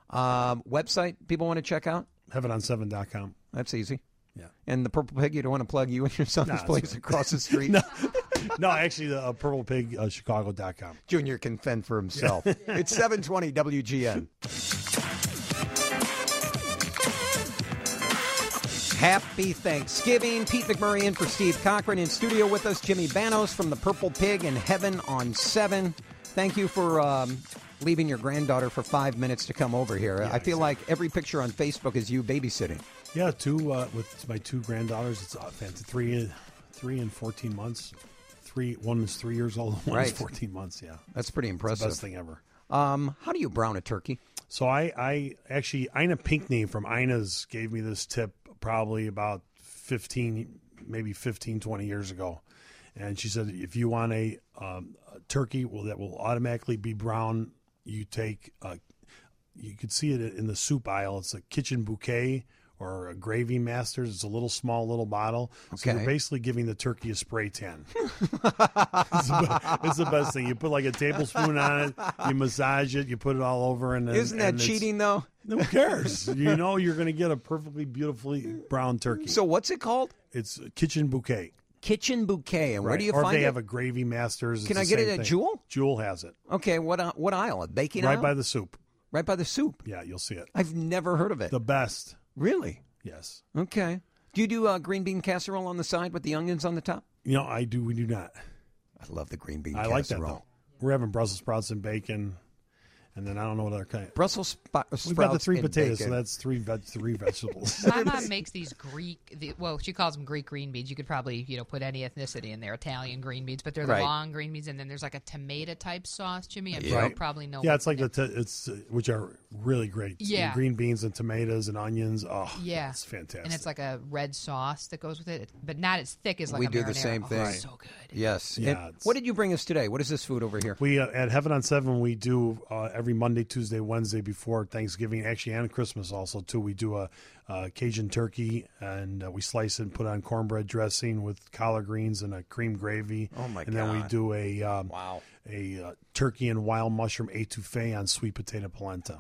Website people want to check out? HeavenOn7.com. That's easy. Yeah. And the Purple Pig, you don't want to plug you and your son's Nah, that's place fine. across the street? No, actually, the Purple Pig, Chicago.com. Junior can fend for himself. It's 720 WGN. Happy Thanksgiving. Pete McMurray in for Steve Cochran. In studio with us, Jimmy Banos from the Purple Pig and Heaven on 7. Thank you for leaving your granddaughter for 5 minutes to come over here. I feel like every picture on Facebook is you babysitting. Yeah, with my 2 granddaughters. It's fancy. 3 and 14 months. One is 3 years old, one is Right. 14 months. Yeah, That's pretty it's impressive. the best thing ever. How do you brown a turkey? So I actually, Ina Pinkney from Ina's gave me this tip probably about 20 years ago. And she said, if you want a turkey that will automatically be brown, you take, you could see it in the soup aisle. It's a Kitchen Bouquet or a Gravy Masters. It's a small little bottle. So Okay. you're basically giving the turkey a spray tan. It's the best thing. You put like a tablespoon on it, you massage it, you put it all over. And then, Isn't that and it's- cheating, though? Who cares? You know you're going to get a perfectly beautifully brown turkey. So what's it called? It's Kitchen Bouquet. Kitchen Bouquet. And where Right. do you or find if they it? have a Gravy Masters. Can it's I the get it same at thing. Jewel? Jewel has it. Okay, what aisle? A baking Right aisle? by the soup. Right by the soup. Yeah, you'll see it. I've never heard of it. The best. Really? Yes. Okay. Do you do green bean casserole on the side with the onions on the top? You know, I do. We do not. I love the green bean I casserole. like that though. We're having Brussels sprouts and bacon, and then I don't know what other kind. Brussels sprouts. We've got the 3 and potatoes, so bacon. that's three vegetables. My mom makes these she calls them Greek green beans. You could probably, put any ethnicity in there, Italian green beans, but they're the Right. long green beans, and then there's like a tomato type sauce, Jimmy. I'm sure Right. you probably know. Yeah, what- it's like which are really great. Yeah. Green beans and tomatoes and onions. Oh, yeah, it's fantastic. And it's like a red sauce that goes with it, but not as thick as like we a do the marinara. same Oh, thing. it's so good. Yes. Yeah, And what did you bring us today? What is this food over here? We at Heaven on 7, we do every Monday, Tuesday, Wednesday before Thanksgiving, actually, and Christmas also too. We do a Cajun turkey, and we slice it and put on cornbread dressing with collard greens and a cream gravy. Oh, my And then we God. do a turkey and wild mushroom etouffee on sweet potato polenta.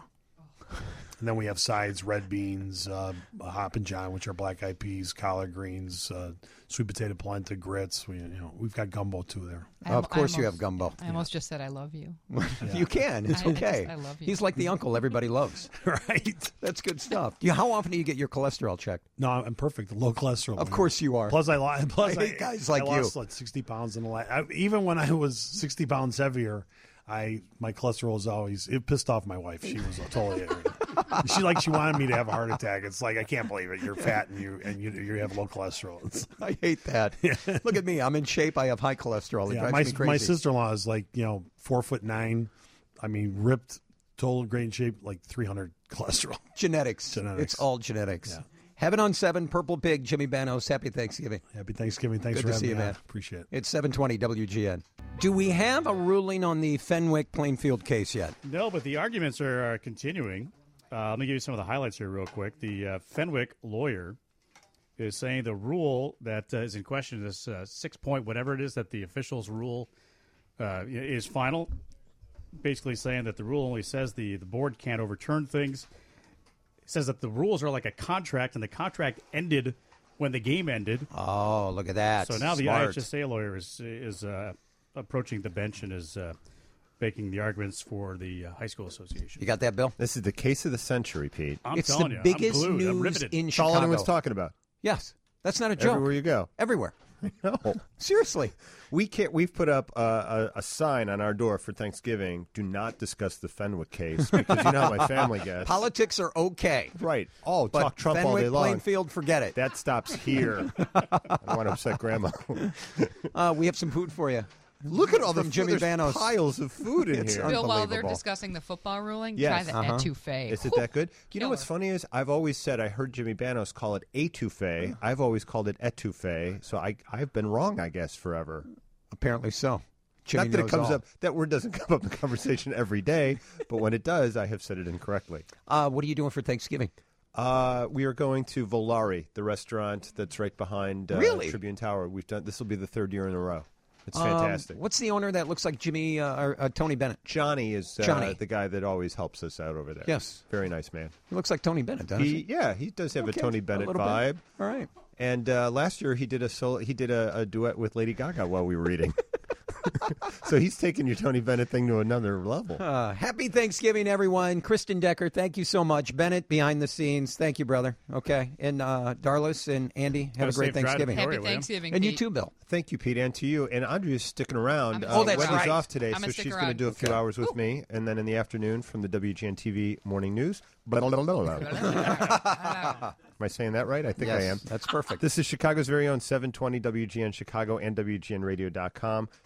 And then we have sides, red beans, hop and john, which are black eyed peas, collard greens, sweet potato polenta, grits. We've got gumbo too there. Of course you have gumbo. I almost just said I love you. You can. It's okay. I love you. He's like the uncle everybody loves. Right. That's good stuff. How often do you get your cholesterol checked? No, I'm perfect. Low cholesterol. Of course you are. Plus, I hate guys like I you. lost like 60 pounds in the last. Even when I was 60 pounds heavier, my cholesterol was always. It pissed off my wife. She was totally. She wanted me to have a heart attack. It's like, I can't believe it. You're fat and you have low cholesterol. I hate that. Look at me. I'm in shape. I have high cholesterol. It drives me crazy. My sister-in-law is like 4'9". I mean, ripped, total great shape, like 300 cholesterol. Genetics. It's all genetics. Yeah. Heaven on 7, Purple Pig, Jimmy Banos. Happy Thanksgiving. Happy Thanksgiving. Thanks Good for to see having you, me. man. Appreciate it. It's 720 WGN. Do we have a ruling on the Fenwick-Plainfield case yet? No, but the arguments are continuing. Let me give you some of the highlights here real quick. The Fenwick lawyer is saying the rule that is in question, this 6-point whatever it is that the officials rule is final, basically saying that the rule only says the board can't overturn things. It says that the rules are like a contract, and the contract ended when the game ended. Oh, look at that. So now Smart. the IHSA lawyer is approaching the bench and is making the arguments for the high school association. You got that, Bill? This is the case of the century, Pete. I'm telling you, I'm glued. I'm news riveted. in That's all Chicago. anyone's talking about. Yes. That's not a joke. Everywhere you go. Everywhere. No. Seriously. We've put up a sign on our door for Thanksgiving, do not discuss the Fenwick case, because you know how my family gets. Politics are okay. Right. Oh, But talk Trump all Fenwick, day long. Plainfield, forget it. That stops here. I don't want to upset Grandma. We have some food for you. Look at all the From food. Jimmy There's Banos. piles of food in It's here. Bill, while they're Unbelievable. discussing the football ruling, Yes. try the etouffee. Is it that good? You know what's funny is I've always said, I heard Jimmy Banos call it etouffee. I've always called it etouffee. So I've been wrong, I guess, forever. Apparently so. Jimmy Not that it knows comes all. up. That word doesn't come up in conversation every day, but when it does, I have said it incorrectly. What are you doing for Thanksgiving? We are going to Volare, the restaurant that's right behind Really? Tribune Tower. This will be the third year in a row. It's fantastic. What's the owner that looks like Jimmy or Tony Bennett? Johnny is Johnny. the guy that always helps us out over there. Yes. Very nice man. He looks like Tony Bennett, doesn't he? Yeah, he does have Okay, a Tony Bennett little vibe. bit. All right. And last year he did a duet with Lady Gaga while we were eating. So he's taking your Tony Bennett thing to another level. Happy Thanksgiving, everyone. Kristen Decker, thank you so much. Bennett, behind the scenes, thank you, brother. Okay. And Darlis and Andy, have a great Thanksgiving. Happy Thanksgiving, And you Pete. too, Bill. Thank you, Pete, and to you. And Andrea's sticking around. Oh, that's Wendy's right. off today, I'm so gonna she's stick going to around. do a few Okay. hours with me. And then in the afternoon from the WGN TV Morning News. Am I saying that right? I think I Yes, am. that's perfect. This is Chicago's very own 720 WGN Chicago and WGNradio.com.